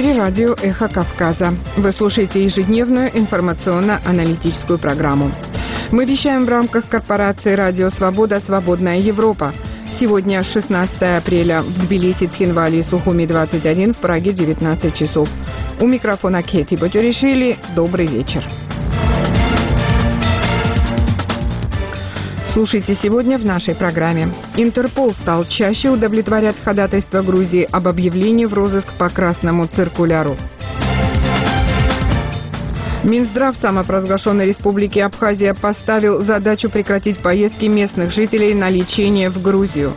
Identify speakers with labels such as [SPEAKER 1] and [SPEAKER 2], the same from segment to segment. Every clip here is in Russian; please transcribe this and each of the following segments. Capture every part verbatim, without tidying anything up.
[SPEAKER 1] эфире радио «Эхо Кавказа». Вы слушаете ежедневную информационно-аналитическую программу. Мы вещаем в рамках корпорации «Радио Свобода. Свободная Европа». Сегодня шестнадцатое апреля. В Тбилиси, Цхинвале и Сухуми двадцать один, в Праге девятнадцать часов. У микрофона Кети Бочуришвили. Добрый вечер. Слушайте сегодня в нашей программе. Интерпол стал чаще удовлетворять ходатайство Грузии об объявлении в розыск по красному циркуляру. Минздрав самопровозглашенной республики Абхазия поставил задачу прекратить поездки местных жителей на лечение в Грузию.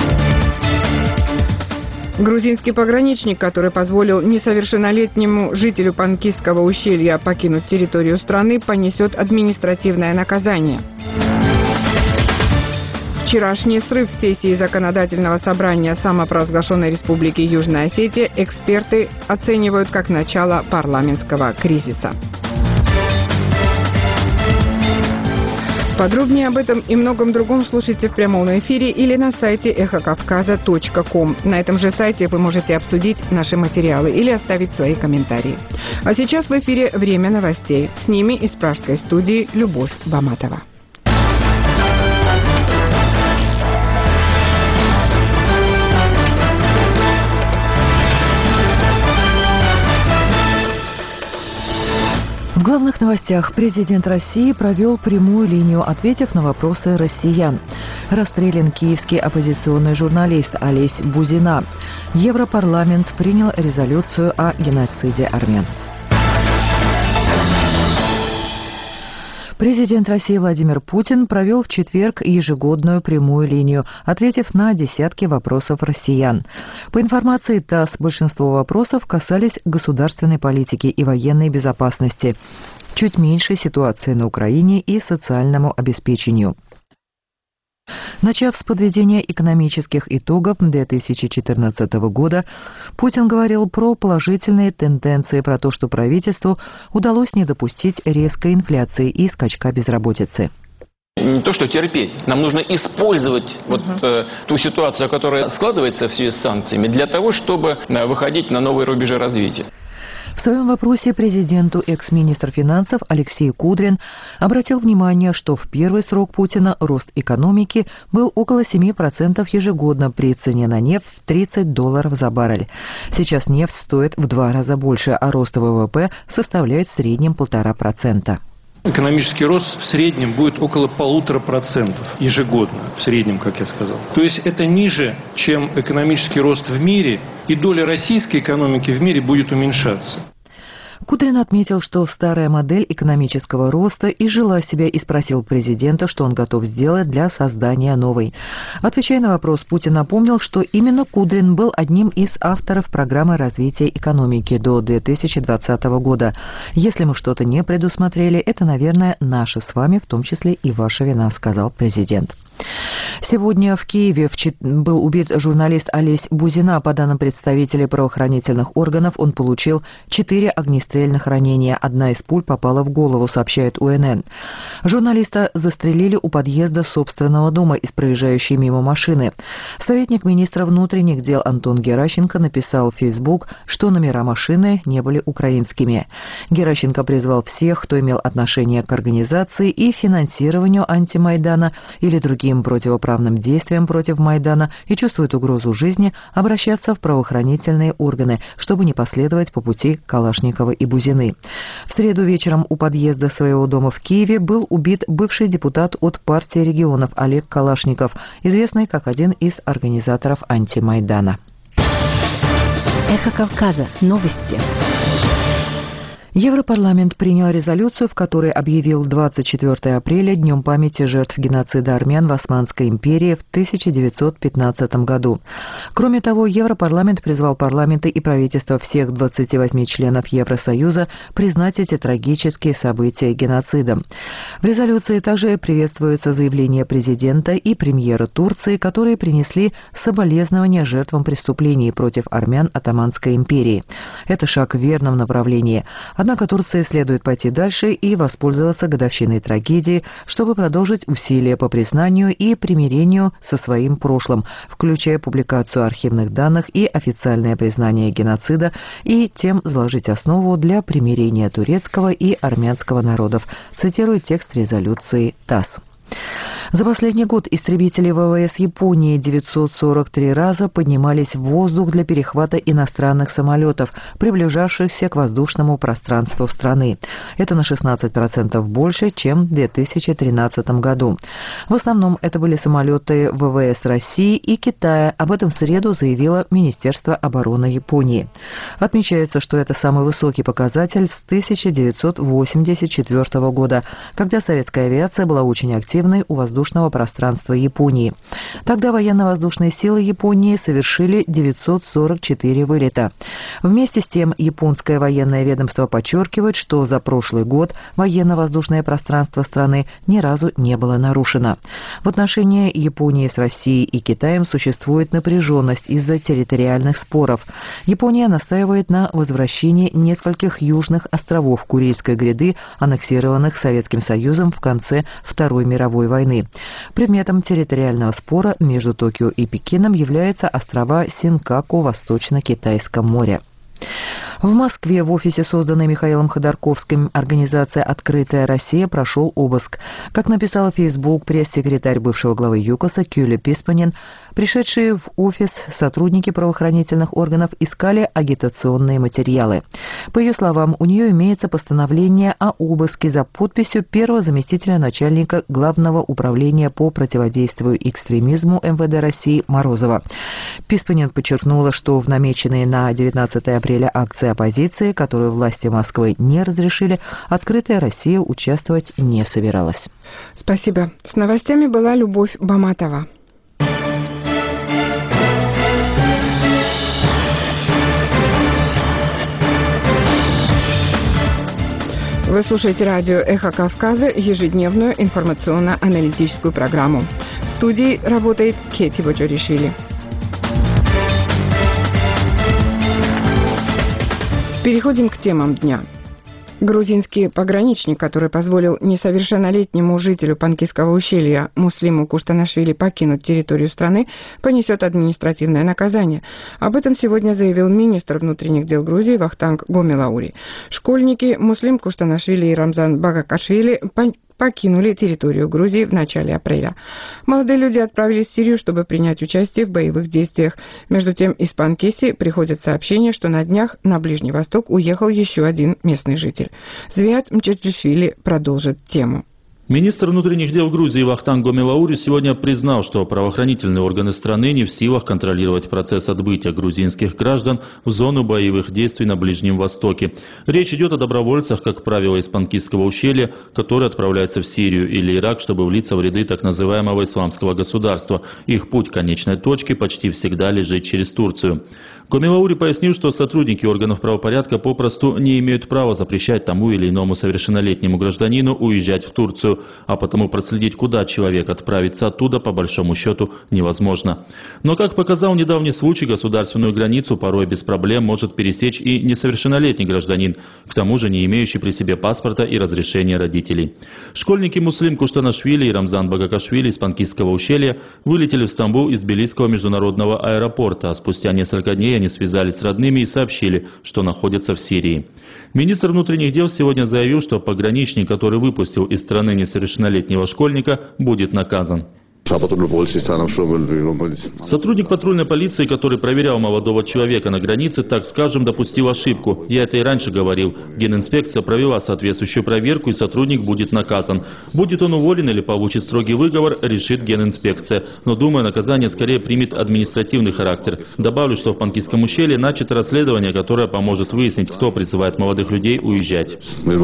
[SPEAKER 1] Грузинский пограничник, который позволил несовершеннолетнему жителю Панкисского ущелья покинуть территорию страны, понесет административное наказание. Вчерашний срыв сессии Законодательного собрания самопровозглашенной республики Южная Осетия эксперты оценивают как начало парламентского кризиса. Подробнее об этом и многом другом слушайте в прямом эфире или на сайте эхо кавказа точка ком. На этом же сайте вы можете обсудить наши материалы или оставить свои комментарии. А сейчас в эфире «Время новостей». С ними из пражской студии Любовь Баматова.
[SPEAKER 2] В главных новостях президент России провел прямую линию, ответив на вопросы россиян. Расстрелян киевский оппозиционный журналист Олесь Бузина. Европарламент принял резолюцию о геноциде армян. Президент России Владимир Путин провел в четверг ежегодную прямую линию, ответив на десятки вопросов россиян. По информации ТАСС, большинство вопросов касались государственной политики и военной безопасности, чуть меньше ситуации на Украине и социальному обеспечению. Начав с подведения экономических итогов две тысячи четырнадцатого года, Путин говорил про положительные тенденции, про то, что правительству удалось не допустить резкой инфляции и скачка безработицы.
[SPEAKER 3] Не то, что терпеть. Нам нужно использовать вот э, ту ситуацию, которая складывается в связи с санкциями, для того, чтобы э, выходить на новые рубежи развития.
[SPEAKER 2] В своем вопросе президенту экс-министр финансов Алексей Кудрин обратил внимание, что в первый срок Путина рост экономики был около семи процентов ежегодно при цене на нефть в тридцать долларов за баррель. Сейчас нефть стоит в два раза больше, а рост ВВП составляет в среднем полтора процента.
[SPEAKER 4] Экономический рост в среднем будет около полутора процентов ежегодно, в среднем, как я сказал. То есть это ниже, чем экономический рост в мире, и доля российской экономики в мире будет уменьшаться.
[SPEAKER 2] Кудрин отметил, что старая модель экономического роста изжила себя и спросил президента, что он готов сделать для создания новой. Отвечая на вопрос, Путин напомнил, что именно Кудрин был одним из авторов программы развития экономики до две тысячи двадцатого года. Если мы что-то не предусмотрели, это, наверное, наша с вами, в том числе и ваша вина, сказал президент. Сегодня в Киеве был убит журналист Олесь Бузина. По данным представителей правоохранительных органов, он получил четыре огнестрельных ранения. Одна из пуль попала в голову, сообщает У Эн Эн. Журналиста застрелили у подъезда собственного дома из проезжающей мимо машины. Советник министра внутренних дел Антон Геращенко написал в Facebook, что номера машины не были украинскими. Геращенко призвал всех, кто имел отношение к организации и финансированию антимайдана или другим противоправным действиям против Майдана и чувствует угрозу жизни, обращаться в правоохранительные органы, чтобы не последовать по пути Калашникова и Бузины. В среду вечером у подъезда своего дома в Киеве был убит бывший депутат от партии регионов Олег Калашников, известный как один из организаторов антимайдана.
[SPEAKER 5] Эхо Кавказа. Новости.
[SPEAKER 2] Европарламент принял резолюцию, в которой объявил двадцать четвёртого апреля Днем памяти жертв геноцида армян в Османской империи в тысяча девятьсот пятнадцатом году. Кроме того, Европарламент призвал парламенты и правительства всех двадцати восьми членов Евросоюза признать эти трагические события геноцидом. В резолюции также приветствуется заявление президента и премьера Турции, которые принесли соболезнования жертвам преступлений против армян Отtomанской империи. Это шаг в верном направлении. Однако Турции следует пойти дальше и воспользоваться годовщиной трагедии, чтобы продолжить усилия по признанию и примирению со своим прошлым, включая публикацию архивных данных и официальное признание геноцида, и тем заложить основу для примирения турецкого и армянского народов, цитирует текст резолюции ТАСС. За последний год истребители ВВС Японии девятьсот сорок три раза поднимались в воздух для перехвата иностранных самолетов, приближавшихся к воздушному пространству страны. Это на шестнадцать процентов больше, чем в две тысячи тринадцатом году. В основном это были самолеты ВВС России и Китая. Об этом в среду заявило Министерство обороны Японии. Отмечается, что это самый высокий показатель с тысяча девятьсот восемьдесят четвёртого года, когда советская авиация была очень активной у воздушного пространства Японии. Тогда военно-воздушные силы Японии совершили девятьсот сорок четыре вылета. Вместе с тем, японское военное ведомство подчеркивает, что за прошлый год военно-воздушное пространство страны ни разу не было нарушено. В отношении Японии с Россией и Китаем существует напряженность из-за территориальных споров. Япония настаивает на возвращении нескольких южных островов Курильской гряды, аннексированных Советским Союзом в конце Второй мировой войны. Предметом территориального спора между Токио и Пекином являются острова Синкаку в Восточно-Китайском море. В Москве в офисе, созданной Михаилом Ходорковским, организация «Открытая Россия», прошел обыск. Как написал в Facebook пресс-секретарь бывшего главы ЮКОСа Кюле Писпанин, пришедшие в офис сотрудники правоохранительных органов искали агитационные материалы. По ее словам, у нее имеется постановление о обыске за подписью первого заместителя начальника Главного управления по противодействию экстремизму МВД России Морозова. Писпанин подчеркнула, что в намеченные на девятнадцатое апреля акции оппозиции, которую власти Москвы не разрешили, «Открытая Россия» участвовать не собиралась.
[SPEAKER 1] Спасибо. С новостями была Любовь Баматова. Вы слушаете радио «Эхо Кавказа», ежедневную информационно-аналитическую программу. В студии работает Кети Боджоришвили. Переходим к темам дня. Грузинский пограничник, который позволил несовершеннолетнему жителю Панкисского ущелья Муслиму Куштанашвили покинуть территорию страны, понесет административное наказание. Об этом сегодня заявил министр внутренних дел Грузии Вахтанг Гомелаури. Школьники Муслим Куштанашвили и Рамзан Багакашвили покинули территорию Грузии в начале апреля. Молодые люди отправились в Сирию, чтобы принять участие в боевых действиях. Между тем, из Панкиси приходят сообщения, что на днях на Ближний Восток уехал еще один местный житель. Звиат Мчетлишвили продолжит тему.
[SPEAKER 6] Министр внутренних дел Грузии Вахтанг Гомелаури сегодня признал, что правоохранительные органы страны не в силах контролировать процесс отбытия грузинских граждан в зону боевых действий на Ближнем Востоке. Речь идет о добровольцах, как правило, из Панкисского ущелья, которые отправляются в Сирию или Ирак, чтобы влиться в ряды так называемого исламского государства. Их путь к конечной точке почти всегда лежит через Турцию. Гомелаури пояснил, что сотрудники органов правопорядка попросту не имеют права запрещать тому или иному совершеннолетнему гражданину уезжать в Турцию, а потому проследить, куда человек отправится оттуда, по большому счету, невозможно. Но, как показал недавний случай, государственную границу порой без проблем может пересечь и несовершеннолетний гражданин, к тому же не имеющий при себе паспорта и разрешения родителей. Школьники Муслим Куштанашвили и Рамзан Багакашвили из Панкисского ущелья вылетели в Стамбул из Тбилисского международного аэропорта, а спустя несколько дней они связались с родными и сообщили, что находятся в Сирии. Министр внутренних дел сегодня заявил, что пограничник, который выпустил из страны несовершеннолетнего школьника, будет наказан. Сотрудник патрульной полиции, который проверял молодого человека на границе, так скажем, допустил ошибку. Я это и раньше говорил. Генинспекция провела соответствующую проверку, и сотрудник будет наказан. Будет он уволен или получит строгий выговор, решит Генинспекция. Но, думаю, наказание скорее примет административный характер. Добавлю, что в Панкисском ущелье начато расследование, которое поможет выяснить, кто призывает молодых людей уезжать,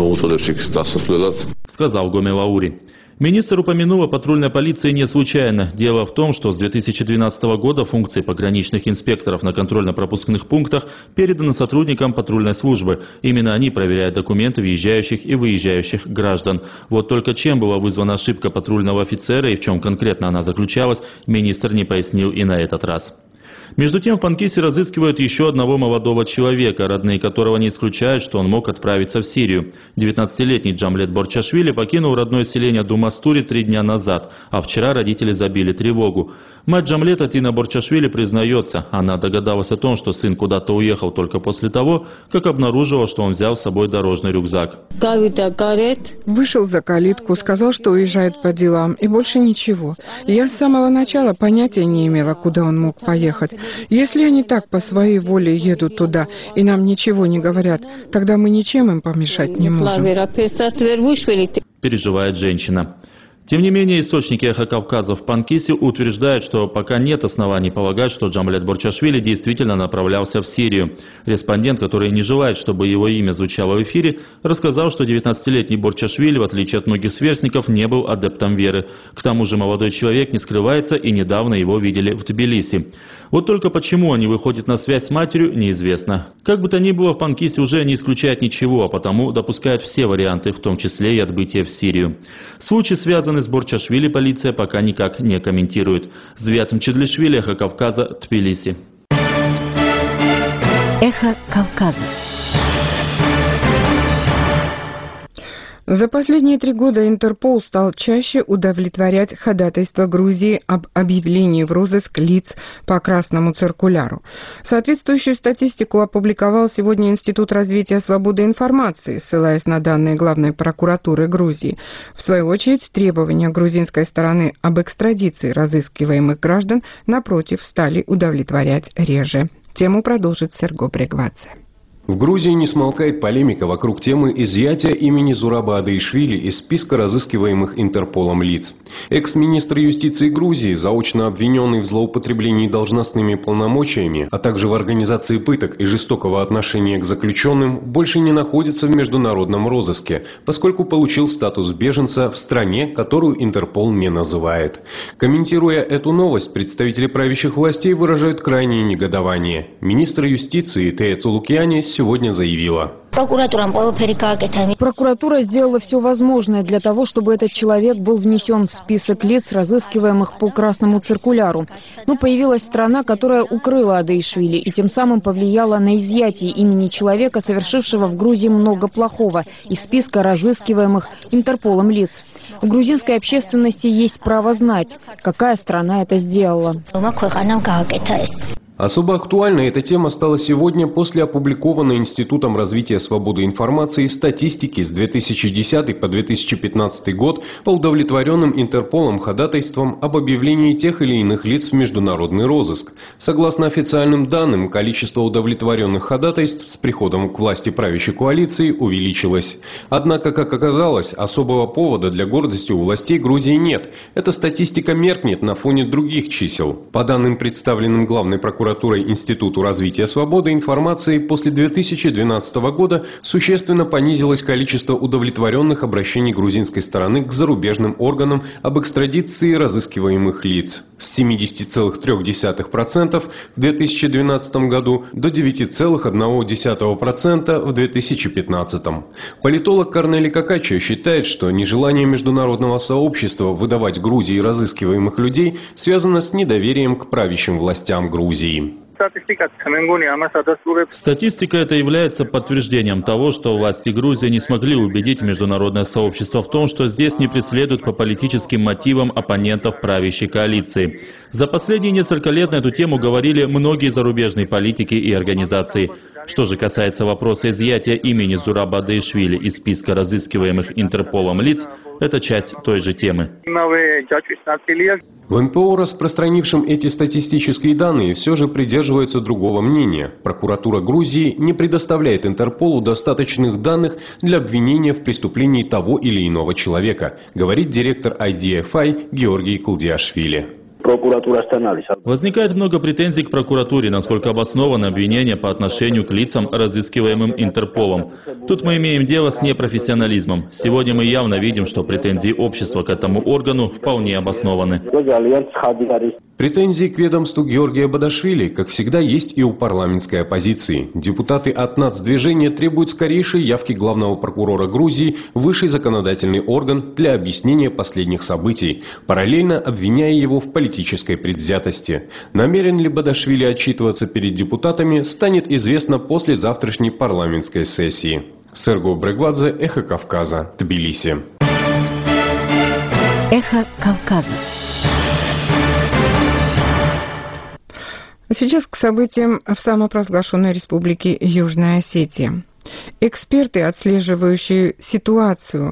[SPEAKER 6] сказал Гомелаури. Министр упомянул о патрульной полиции не случайно. Дело в том, что с две тысячи двенадцатого года функции пограничных инспекторов на контрольно-пропускных пунктах переданы сотрудникам патрульной службы. Именно они проверяют документы въезжающих и выезжающих граждан. Вот только чем была вызвана ошибка патрульного офицера и в чем конкретно она заключалась, министр не пояснил и на этот раз. Между тем в Панкисе разыскивают еще одного молодого человека, родные которого не исключают, что он мог отправиться в Сирию. девятнадцатилетний Джамлет Борчашвили покинул родное селение Думастури три дня назад, а вчера родители забили тревогу. Мать Джамлета Тина Борчашвили признается, она догадалась о том, что сын куда-то уехал только после того, как обнаружила, что он взял с собой дорожный рюкзак.
[SPEAKER 1] Вышел за калитку, сказал, что уезжает по делам, и больше ничего. Я с самого начала понятия не имела, куда он мог поехать. Если они так по своей воле едут туда, и нам ничего не говорят, тогда мы ничем им помешать не можем.
[SPEAKER 6] Переживает женщина. Тем не менее, источники «Эхо Кавказа» в Панкисе утверждают, что пока нет оснований полагать, что Джамлет Борчашвили действительно направлялся в Сирию. Респондент, который не желает, чтобы его имя звучало в эфире, рассказал, что девятнадцатилетний Борчашвили, в отличие от многих сверстников, не был адептом веры. К тому же молодой человек не скрывается, и недавно его видели в Тбилиси. Вот только почему они выходят на связь с матерью, неизвестно. Как бы то ни было, в Панкисе уже не исключает ничего, а потому допускают все варианты, в том числе и отбытие в Сирию. Случай, связанный с Борчашвили, полиция пока никак не комментирует. Звят Мчедлишвили, Эхо Кавказа, Тбилиси.
[SPEAKER 5] Эхо Кавказа.
[SPEAKER 1] За последние три года Интерпол стал чаще удовлетворять ходатайство Грузии об объявлении в розыск лиц по красному циркуляру. Соответствующую статистику опубликовал сегодня Институт развития свободы информации, ссылаясь на данные Главной прокуратуры Грузии. В свою очередь, требования грузинской стороны об экстрадиции разыскиваемых граждан, напротив, стали удовлетворять реже. Тему продолжит Серго Брегвадзе.
[SPEAKER 7] В Грузии не смолкает полемика вокруг темы изъятия имени Зураба Адаишвили из списка разыскиваемых Интерполом лиц. Экс-министр юстиции Грузии, заочно обвиненный в злоупотреблении должностными полномочиями, а также в организации пыток и жестокого отношения к заключенным, больше не находится в международном розыске, поскольку получил статус беженца в стране, которую Интерпол не называет. Комментируя эту новость, представители правящих властей выражают крайнее негодование. Министр юстиции Тея Цулукьяни сегодня заявила:
[SPEAKER 8] Прокуратура сделала все возможное для того, чтобы этот человек был внесен в список лиц, разыскиваемых по красному циркуляру. Но появилась страна, которая укрыла Адаишвили и тем самым повлияла на изъятие имени человека, совершившего в Грузии много плохого, из списка разыскиваемых Интерполом лиц. У грузинской общественности есть право знать, какая страна это сделала.
[SPEAKER 7] Особо актуальной эта тема стала сегодня после опубликованной Институтом развития свободы информации статистики с две тысячи десятый по две тысячи пятнадцатый год по удовлетворенным Интерполом ходатайствам об объявлении тех или иных лиц в международный розыск. Согласно официальным данным, количество удовлетворенных ходатайств с приходом к власти правящей коалиции увеличилось. Однако, как оказалось, особого повода для гордости у властей Грузии нет. Эта статистика меркнет на фоне других чисел. По данным, представленным Главной прокуратурой Институту развития свободы информации, после две тысячи двенадцатого года существенно понизилось количество удовлетворенных обращений грузинской стороны к зарубежным органам об экстрадиции разыскиваемых лиц с семидесяти целых трёх десятых процента в две тысячи двенадцатом году до девяти целых одной десятой процента в две тысячи пятнадцатом. Политолог Корнели Какачо считает, что нежелание международного сообщества выдавать Грузии разыскиваемых людей связано с недоверием к правящим властям Грузии.
[SPEAKER 6] Статистика это является подтверждением того, что власти Грузии не смогли убедить международное сообщество в том, что здесь не преследуют по политическим мотивам оппонентов правящей коалиции. За последние несколько лет на эту тему говорили многие зарубежные политики и организации. Что же касается вопроса изъятия имени Зураба Адаишвили из списка разыскиваемых Интерполом лиц, это часть той же темы.
[SPEAKER 7] В эн пэ о, распространившим эти статистические данные, все же придерживается другого мнения. Прокуратура Грузии не предоставляет Интерполу достаточных данных для обвинения в преступлении того или иного человека, говорит директор ай ди эф ай Георгий Кулдиашвили.
[SPEAKER 6] Возникает много претензий к прокуратуре, насколько обоснованы обвинения по отношению к лицам, разыскиваемым Интерполом. Тут мы имеем дело с непрофессионализмом. Сегодня мы явно видим, что претензии общества к этому органу вполне обоснованы.
[SPEAKER 7] Претензии к ведомству Георгия Бадашвили, как всегда, есть и у парламентской оппозиции. Депутаты от нацдвижения требуют скорейшей явки главного прокурора Грузии в высший законодательный орган для объяснения последних событий, параллельно обвиняя его в политическом политической предвзятости. Намерен ли Бадашвили отчитываться перед депутатами, станет известно после завтрашней парламентской сессии. Серго Брегвадзе, Эхо Кавказа, Тбилиси.
[SPEAKER 5] Эхо Кавказа.
[SPEAKER 1] Сейчас к событиям в самопровозглашенной республике Южная Осетия. Эксперты, отслеживающие ситуацию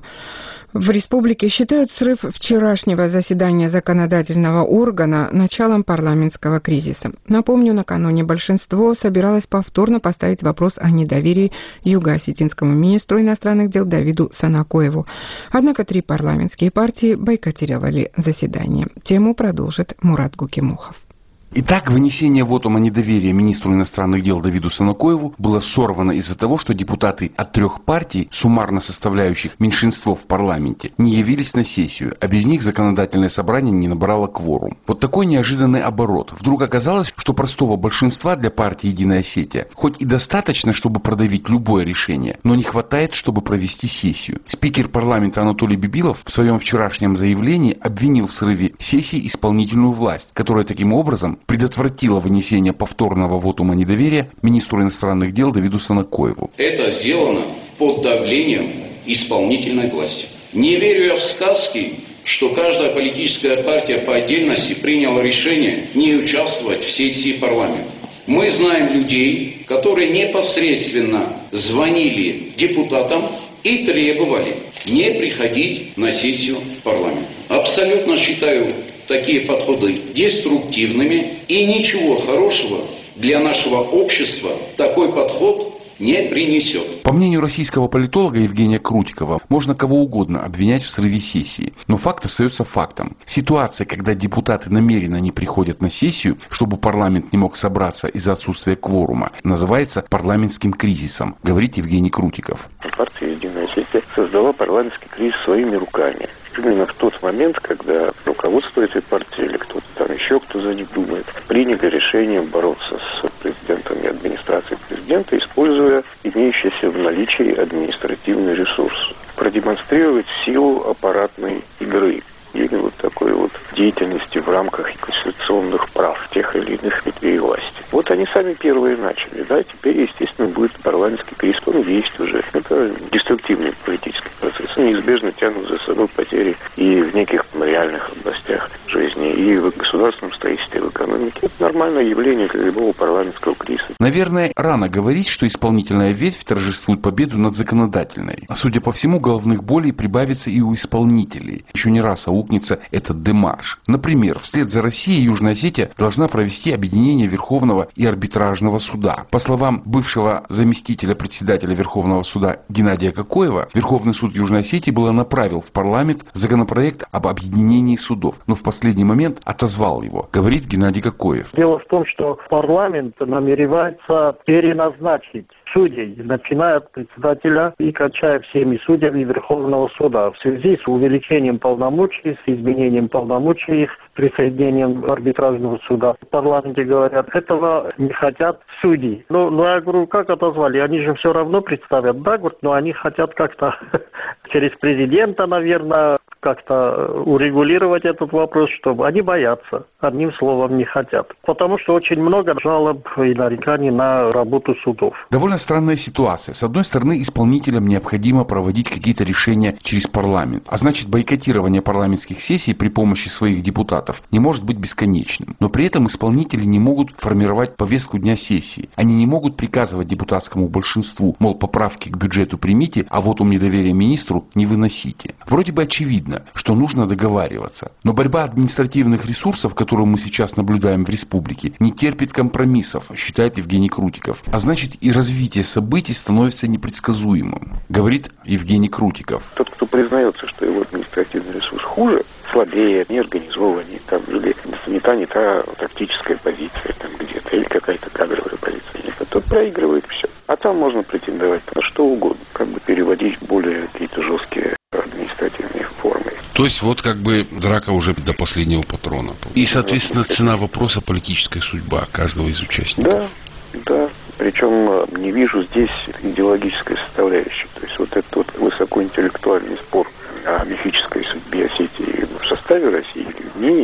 [SPEAKER 1] в республике, считают срыв вчерашнего заседания законодательного органа началом парламентского кризиса. Напомню, накануне большинство собиралось повторно поставить вопрос о недоверии юго-осетинскому министру иностранных дел Давиду Санакоеву. Однако три парламентские партии бойкотировали заседание. Тему продолжит Мурат Гукимухов.
[SPEAKER 9] Итак, вынесение вотума недоверия министру иностранных дел Давиду Санакоеву было сорвано из-за того, что депутаты от трех партий, суммарно составляющих меньшинство в парламенте, не явились на сессию, а без них законодательное собрание не набрало кворум. Вот такой неожиданный оборот. Вдруг оказалось, что простого большинства для партии «Единая Осетия» хоть и достаточно, чтобы продавить любое решение, но не хватает, чтобы провести сессию. Спикер парламента Анатолий Бибилов в своем вчерашнем заявлении обвинил в срыве сессии исполнительную власть, которая таким образом предотвратила вынесение повторного вотума недоверия министру иностранных дел Давиду Санакоеву.
[SPEAKER 10] Это сделано под давлением исполнительной власти. Не верю я в сказки, что каждая политическая партия по отдельности приняла решение не участвовать в сессии парламента. Мы знаем людей, которые непосредственно звонили депутатам и требовали не приходить на сессию парламента. Абсолютно считаю такие подходы деструктивными, и ничего хорошего для нашего общества такой подход не принесет.
[SPEAKER 9] По мнению российского политолога Евгения Крутикова, можно кого угодно обвинять в срыве сессии, но факт остается фактом. Ситуация, когда депутаты намеренно не приходят на сессию, чтобы парламент не мог собраться из-за отсутствия кворума, называется парламентским кризисом, говорит Евгений Крутиков.
[SPEAKER 11] Партия «Единая Осетия» создала парламентский кризис своими руками. Именно в тот момент, когда руководство этой партии или кто-то там еще, кто за них думает, приняли решение бороться с президентом и администрацией президента, используя имеющийся в наличии административный ресурс. Продемонстрировать силу аппаратной игры или вот такой вот деятельности в рамках конституционных прав тех или иных ветвей власти. Вот они сами первые начали, да, теперь, естественно, будет парламентский кризис, он есть уже. Это деструктивный политический процесс, он неизбежно тянут за собой потери и в неких реальных областях жизни, и в государственном строительстве, и в экономике. Это нормальное явление для любого парламентского кризиса.
[SPEAKER 9] Наверное, рано говорить, что исполнительная ветвь торжествует победу над законодательной. А судя по всему, головных болей прибавится и у исполнителей. Еще не раз аукнется этот демарш. Например, вслед за Россией Южная Осетия должна провести объединение Верховного и арбитражного суда. По словам бывшего заместителя председателя Верховного суда Геннадия Кокоева, Верховный суд Южной Осетии было направил в парламент законопроект об объединении судов, но в последний момент отозвал его, говорит Геннадий Кокоев.
[SPEAKER 12] Дело в том, что парламент намеревается переназначить судей, начиная от председателя и кончая всеми судьями Верховного суда в связи с увеличением полномочий, с изменением полномочий их, присоединением арбитражного суда. В парламенте говорят, этого не хотят судьи. Ну, ну я говорю, как отозвали? Они же все равно представят, да, говорят, но они хотят как-то через президента, наверное, как-то урегулировать этот вопрос, чтобы они боятся, одним словом не хотят. Потому что очень много жалоб и нареканий на работу судов.
[SPEAKER 9] Довольно странная ситуация. С одной стороны, исполнителям необходимо проводить какие-то решения через парламент. А значит, бойкотирование парламентских сессий при помощи своих депутатов не может быть бесконечным. Но при этом исполнители не могут формировать повестку дня сессии. Они не могут приказывать депутатскому большинству, мол, поправки к бюджету примите, а вотум недоверия министру не выносите. Вроде бы очевидно, что нужно договариваться. Но борьба административных ресурсов, которую мы сейчас наблюдаем в республике, не терпит компромиссов, считает Евгений Крутиков. А значит, и развитие событий становится непредсказуемым, говорит Евгений Крутиков.
[SPEAKER 11] Тот, кто признается, что его административный ресурс хуже, слабее, неорганизованнее, там, или не та, не та тактическая позиция там где-то, или какая-то кадровая позиция, тот проигрывает все. А там можно претендовать на что угодно, как бы переводить в более какие-то жесткие административные формы.
[SPEAKER 13] То есть вот как бы драка уже до последнего патрона. И, соответственно, цена вопроса — политическая судьба каждого из участников.
[SPEAKER 11] Да, да. Причем не вижу здесь идеологической составляющей. То есть вот этот вот высокоинтеллектуальный спор о мифической судьбе Осетии в составе России или в ней, или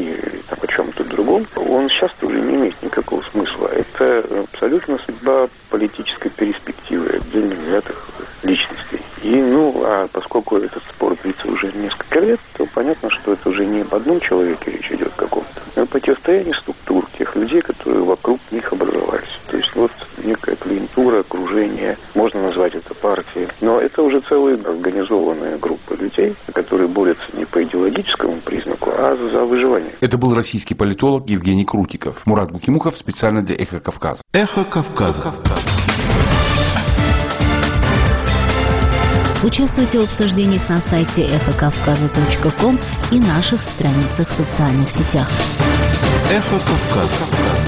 [SPEAKER 11] о чем-то другом, он сейчас уже не имеет никакого смысла. Это абсолютно судьба политической перспективы отдельно взятых личностей. И, ну, а поскольку этот спор длится уже несколько лет, то понятно, что это уже не об одном человеке речь идет каком-то, но о противостоянии структур тех людей, которые вокруг них образовались. То есть вот некая клиентура, окружение, можно назвать это партией, но это уже целая организованная группа людей, которые борются не по идеологическому признаку, а за выживание.
[SPEAKER 9] Это был российский политолог Евгений Крутиков. Мурат Букимухов специально для «Эхо Кавказа».
[SPEAKER 13] Эхо Кавказа.
[SPEAKER 5] Участвуйте в обсуждениях на сайте эхо кавказа точка ком и наших страницах в социальных сетях.
[SPEAKER 13] Эхо Кавказа.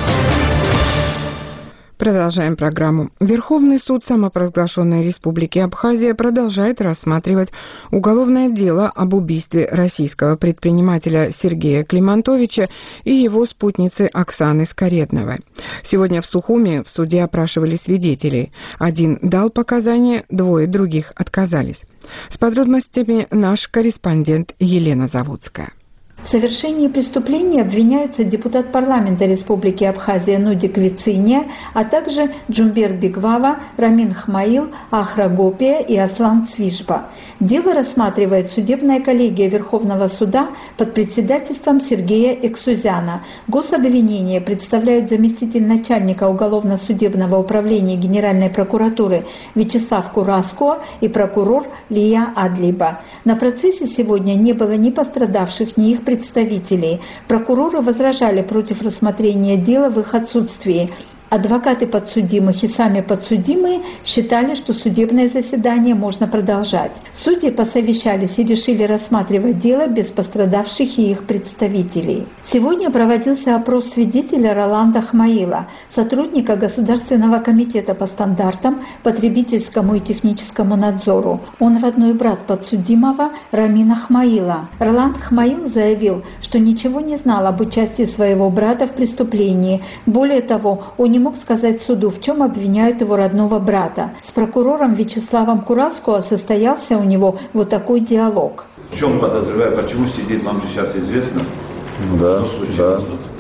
[SPEAKER 1] Продолжаем программу. Верховный суд самопровозглашенной Республики Абхазия продолжает рассматривать уголовное дело об убийстве российского предпринимателя Сергея Климантовича и его спутницы Оксаны Скаредновой. Сегодня в Сухуми в суде опрашивали свидетелей. Один дал показания, двое других отказались. С подробностями наш корреспондент Елена Заводская.
[SPEAKER 14] В совершении преступления обвиняются депутат парламента Республики Абхазия Нудик Вициния, а также Джумбер Бигвава, Рамин Хмаил, Ахра Гопия и Аслан Цвишба. Дело рассматривает судебная коллегия Верховного суда под председательством Сергея Эксузяна. Гособвинение представляют заместитель начальника уголовно-судебного управления Генеральной прокуратуры Вячеслав Кураско и прокурор Лия Адлиба. На процессе сегодня не было ни пострадавших, ни их представителей. представителей. Прокуроры возражали против рассмотрения дела в их отсутствии. Адвокаты подсудимых и сами подсудимые считали, что судебное заседание можно продолжать. Судьи посовещались и решили рассматривать дело без пострадавших и их представителей. Сегодня проводился опрос свидетеля Роланда Хмаила, сотрудника Государственного комитета по стандартам, потребительскому и техническому надзору. Он родной брат подсудимого Рамина Хмаила. Роланд Хмаил заявил, что ничего не знал об участии своего брата в преступлении. Более того, он не мог сказать суду, в чем обвиняют его родного брата. С прокурором Вячеславом Кураско состоялся у него вот такой диалог.
[SPEAKER 15] В чем подозреваю, почему сидит, вам же сейчас известно?
[SPEAKER 16] Да, да.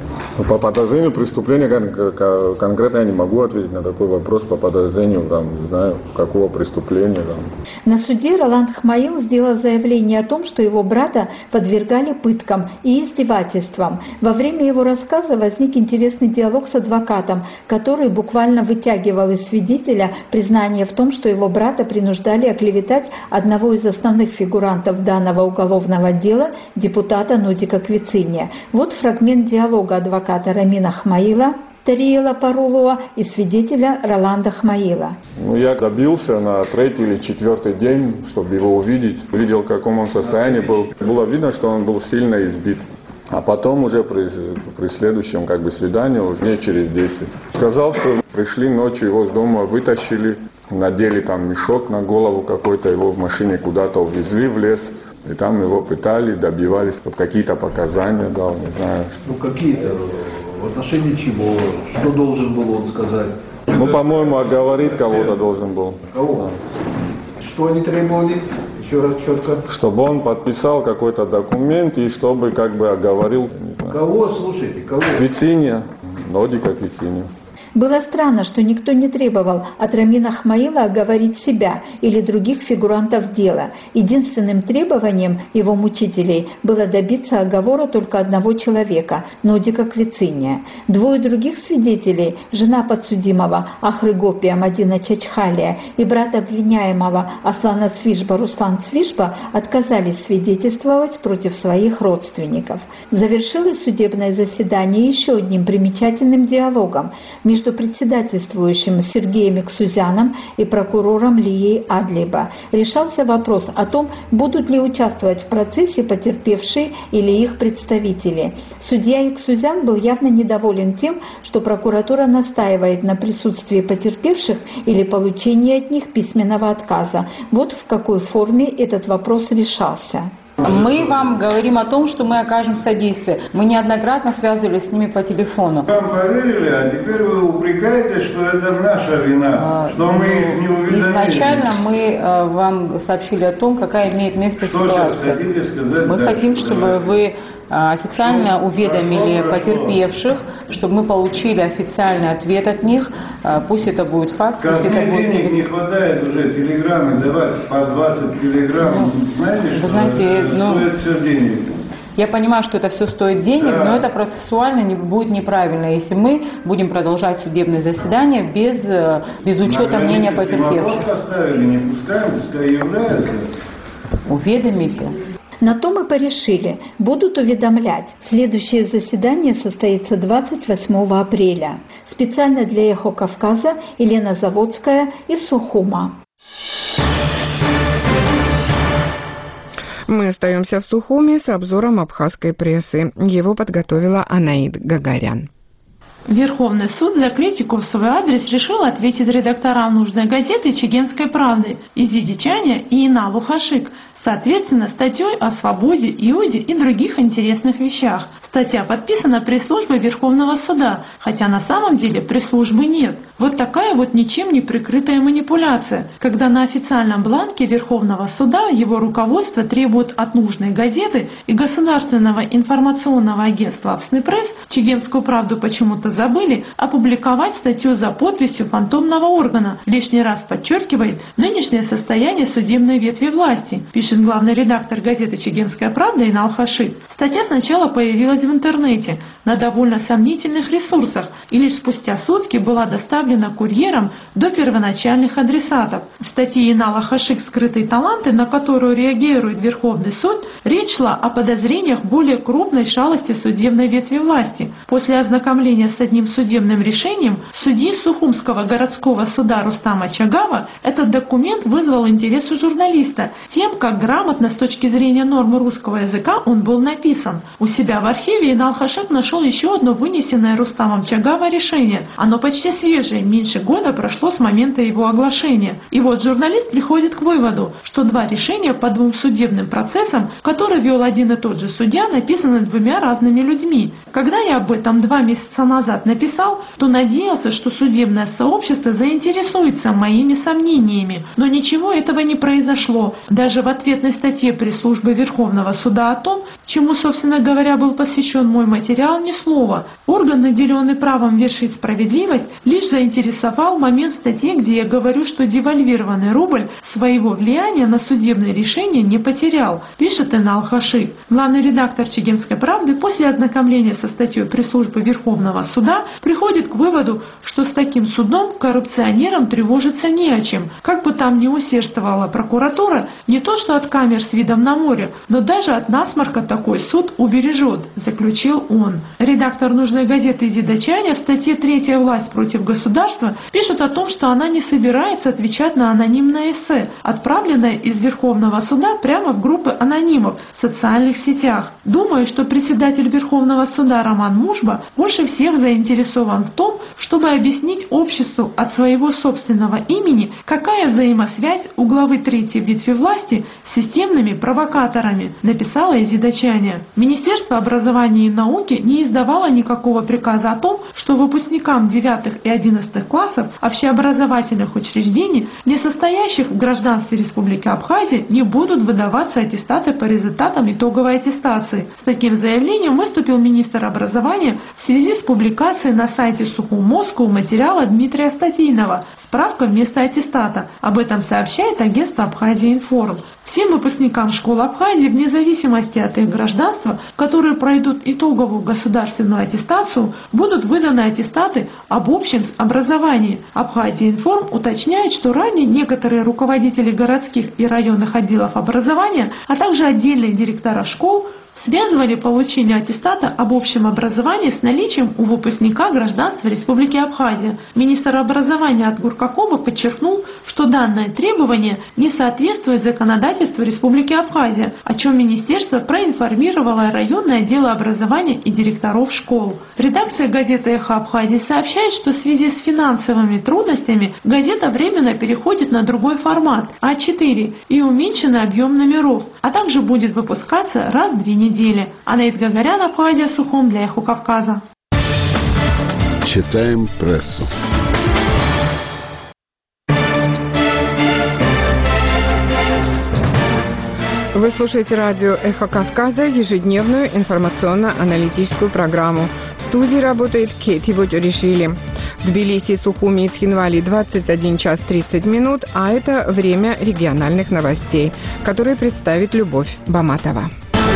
[SPEAKER 16] По подозрению преступления кон- конкретно я не могу ответить на такой вопрос. По подозрению, там, не знаю, какого преступления. Там.
[SPEAKER 14] На суде Роланд Хмаил сделал заявление о том, что его брата подвергали пыткам и издевательствам. Во время его рассказа возник интересный диалог с адвокатом, который буквально вытягивал из свидетеля признание в том, что его брата принуждали оклеветать одного из основных фигурантов данного уголовного дела, депутата Нудика Квициния. Вот фрагмент диалога адвоката Рамина Хмаила, Тариела Парулова и свидетеля Роланда Хмаила.
[SPEAKER 16] Ну, я добился на третий или четвертый день, чтобы его увидеть. Видел, в каком он состоянии был. Было видно, что он был сильно избит. А потом уже при, при следующем как бы свидании, уже не через десять. Сказал, что пришли ночью, его с дома вытащили, надели там мешок на голову какой-то, его в машине куда-то увезли в лес. И там его пытали, добивались, какие-то показания дал, не знаю.
[SPEAKER 15] Ну какие-то, в отношении чего, что должен был он сказать?
[SPEAKER 16] Ну, по-моему, оговорить кого-то должен был.
[SPEAKER 15] Кого? Что они требовали? Еще раз четко.
[SPEAKER 16] Чтобы он подписал какой-то документ и чтобы как бы оговорил. Не знаю.
[SPEAKER 15] Кого, слушайте, кого?
[SPEAKER 16] Квициния, Нудика Квициния.
[SPEAKER 14] Было странно, что никто не требовал от Рамина Хмаила оговорить себя или других фигурантов дела. Единственным требованием его мучителей было добиться оговора только одного человека – Нудика Квициния. Двое других свидетелей – жена подсудимого Ахры Гопия Мадина Чачхалия и брат обвиняемого Аслана Цвишба Руслан Цвишба – отказались свидетельствовать против своих родственников. Завершилось судебное заседание еще одним примечательным диалогом между между председательствующим Сергеем Эксузяном и прокурором Лией Адлиба. Решался вопрос о том, будут ли участвовать в процессе потерпевшие или их представители. Судья Эксузян был явно недоволен тем, что прокуратура настаивает на присутствии потерпевших или получении от них письменного отказа. Вот в какой форме этот вопрос решался.
[SPEAKER 17] Мы вам говорим о том, что мы окажем содействие. Мы неоднократно связывались с ними по телефону.
[SPEAKER 18] Вам поверили, а теперь вы упрекаете, что это наша вина, а, что мы их не уведомили.
[SPEAKER 17] Изначально мы а, вам сообщили о том, какая имеет место
[SPEAKER 18] что
[SPEAKER 17] ситуация.
[SPEAKER 18] Хотите сказать,
[SPEAKER 17] мы
[SPEAKER 18] да,
[SPEAKER 17] хотим, чтобы
[SPEAKER 18] давайте.
[SPEAKER 17] вы официально уведомили потерпевших, чтобы мы получили официальный ответ от них. Пусть это будет факс, пусть это будет
[SPEAKER 18] денег не хватает уже телеграммы давать по двадцать телеграмм. Ну, знаете,
[SPEAKER 17] вы
[SPEAKER 18] что
[SPEAKER 17] знаете,
[SPEAKER 18] это
[SPEAKER 17] ну,
[SPEAKER 18] стоит все денег.
[SPEAKER 17] Я понимаю, что это все стоит денег,
[SPEAKER 18] да.
[SPEAKER 17] но это процессуально не, будет неправильно, если мы будем продолжать судебное заседание без, без учета мнения потерпевших.
[SPEAKER 18] Поставили, не пускаем, пускай являются.
[SPEAKER 17] Уведомите.
[SPEAKER 14] На то мы порешили, будут уведомлять. Следующее заседание состоится двадцать восьмого апреля. Специально для «Эхо Кавказа» Елена Заводская из Сухума.
[SPEAKER 1] Мы остаемся в Сухуме с обзором абхазской прессы. Его подготовила Анаид Гагарян.
[SPEAKER 19] Верховный суд за критику в свой адрес решил ответить редакторам нужной газеты «Чегемской правды» Изиди Чаня и Иналу Хашик, соответственно, статьей о свободе, иуде и других интересных вещах. Статья подписана пресс-службой Верховного суда, хотя на самом деле пресс-службы нет. Вот такая вот ничем не прикрытая манипуляция, когда на официальном бланке Верховного суда его руководство требует от нужной газеты и государственного информационного агентства «Авснепресс», Чегемскую правду почему-то забыли, опубликовать статью за подписью фантомного органа, лишний раз подчеркивает нынешнее состояние судебной ветви власти, пишет главный редактор газеты «Чегемская правда» Инал Хашик. Статья сначала появилась в интернете на довольно сомнительных ресурсах и лишь спустя сутки была доставлена курьером до первоначальных адресатов. В статье Инала Хашик «Скрытые таланты», на которую реагирует Верховный суд, речь шла о подозрениях более крупной шалости судебной ветви власти. После ознакомления с одним судебным решением судьи Сухумского городского суда Рустама Чагава этот документ вызвал интерес у журналиста тем, как грамотно с точки зрения норм русского языка он был написан. У себя в архиве Инал Хашик нашел еще одно вынесенное Рустамом Чагава решение. Оно почти свежее, меньше года прошло с момента его оглашения. И вот журналист приходит к выводу, что два решения по двум судебным процессам, которые вел один и тот же судья, написаны двумя разными людьми. Когда я об этом два месяца назад написал, то надеялся, что судебное сообщество заинтересуется моими сомнениями. Но ничего этого не произошло. Даже в ответной статье пресс-службы Верховного суда о том, чему, собственно говоря, был посвящен мой материал, ни слова. Орган, наделенный правом вершить справедливость, лишь заинтересовал момент статьи, где я говорю, что девальвированный рубль своего влияния на судебное решение не потерял, пишет Инал Хашик. Главный редактор «Чегемской правды» после ознакомления со статьей пресс-службы Верховного суда приходит к выводу, что с таким судом коррупционерам тревожиться не о чем. Как бы там ни усердствовала прокуратура, не то что от камер с видом на море, но даже от насморка такой суд убережет, заключил он. Редактор нужной газеты Изида Чаня в статье «Третья власть против государства» пишет о том, что она не собирается отвечать на анонимное эссе, отправленное из Верховного суда прямо в группы анонимов в социальных сетях. Думаю, что председатель Верховного суда Роман Мужба больше всех заинтересован в том, чтобы объяснить обществу от своего собственного имени, какая взаимосвязь у главы третьей ветви власти с системными провокаторами, написала Изида Чаня. Министерство образования и науки не издавало никакого приказа о том, что выпускникам девятых и одиннадцатых классов общеобразовательных учреждений, не состоящих в гражданстве Республики Абхазия, не будут выдаваться аттестаты по результатам итоговой аттестации. С таким заявлением выступил министр образования в связи с публикацией на сайте Сухумовского материала Дмитрия Статейнова «Справка вместо аттестата». Об этом сообщает агентство «Абхазия-Информ». Всем выпускникам школ Абхазии, вне зависимости от их гражданства, которые пройдут итоговую государственную аттестацию, будут выданы аттестаты об общем образовании. Абхазия-Информ уточняет, что ранее некоторые руководители городских и районных отделов образования, а также отдельные директора школ связывали получение аттестата об общем образовании с наличием у выпускника гражданства Республики Абхазия. Министр образования Атгур Какоба подчеркнул, что данное требование не соответствует законодательству Республики Абхазия, о чем министерство проинформировало районное отделы образования и директоров школ. Редакция газеты «Эхо Абхазии» сообщает, что в связи с финансовыми трудностями газета временно переходит на другой формат а четыре и уменьшенный объем номеров, а также будет выпускаться раз в две недели. Анаид Гагарян, Абхазия, Сухум, для Эхо Кавказа.
[SPEAKER 13] Читаем прессу.
[SPEAKER 1] В Вы слушаете радио «Эхо Кавказа», ежедневную информационно-аналитическую программу. В студии работает Кейти Вотюришвили. В Тбилиси, Сухуми и Цхинвали двадцать один час тридцать минут, а это время региональных новостей, которые представит Любовь Баматова.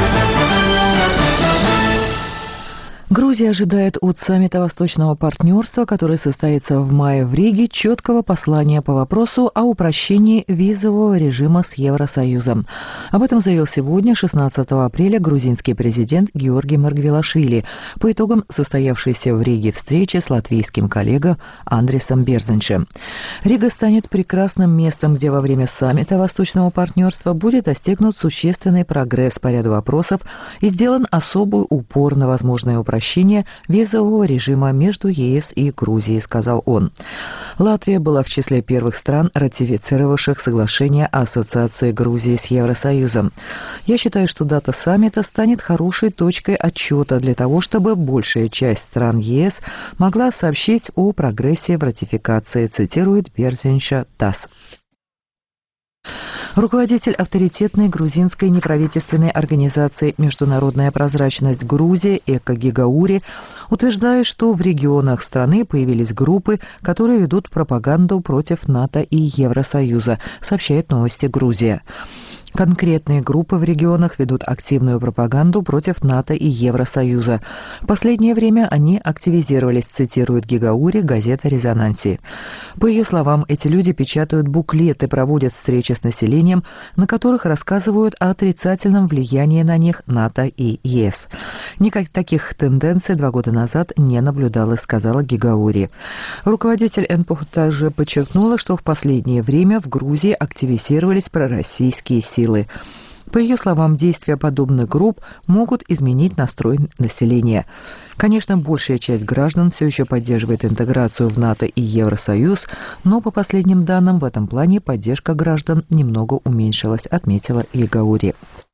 [SPEAKER 2] Грузия ожидает от саммита Восточного партнерства, который состоится в мае в Риге, четкого послания по вопросу о упрощении визового режима с Евросоюзом. Об этом заявил сегодня, шестнадцатого апреля, грузинский президент Георгий Маргвелашвили по итогам состоявшейся в Риге встречи с латвийским коллегой Андрисом Берзинчем. Рига станет прекрасным местом, где во время саммита Восточного партнерства будет достигнут существенный прогресс по ряду вопросов и сделан особый упор на возможное упрощение визового режима между ЕС и Грузией, сказал он. Латвия была в числе первых стран, ратифицировавших соглашение о ассоциации Грузии с Евросоюзом. Я считаю, что дата саммита станет хорошей точкой отчета для того, чтобы большая часть стран ЕС могла сообщить о прогрессе в ратификации, цитирует Берзинча ТАСС. Руководитель авторитетной грузинской неправительственной организации «Международная прозрачность Грузии» Эко Гигаури утверждает, что в регионах страны появились группы, которые ведут пропаганду против НАТО и Евросоюза, сообщает «Новости Грузия». Конкретные группы в регионах ведут активную пропаганду против НАТО и Евросоюза. В последнее время они активизировались, цитирует Гигаури газета «Резонанси». По ее словам, эти люди печатают буклеты, проводят встречи с населением, на которых рассказывают о отрицательном влиянии на них НАТО и ЕС. Никаких таких тенденций два года назад не наблюдалось, сказала Гигаури. Руководитель эн пэ о также подчеркнула, что в последнее время в Грузии активизировались пророссийские силы. По ее словам, действия подобных групп могут изменить настрой населения. Конечно, большая часть граждан все еще поддерживает интеграцию в НАТО и Евросоюз, но по последним данным в этом плане поддержка граждан немного уменьшилась, отметила Гигаури.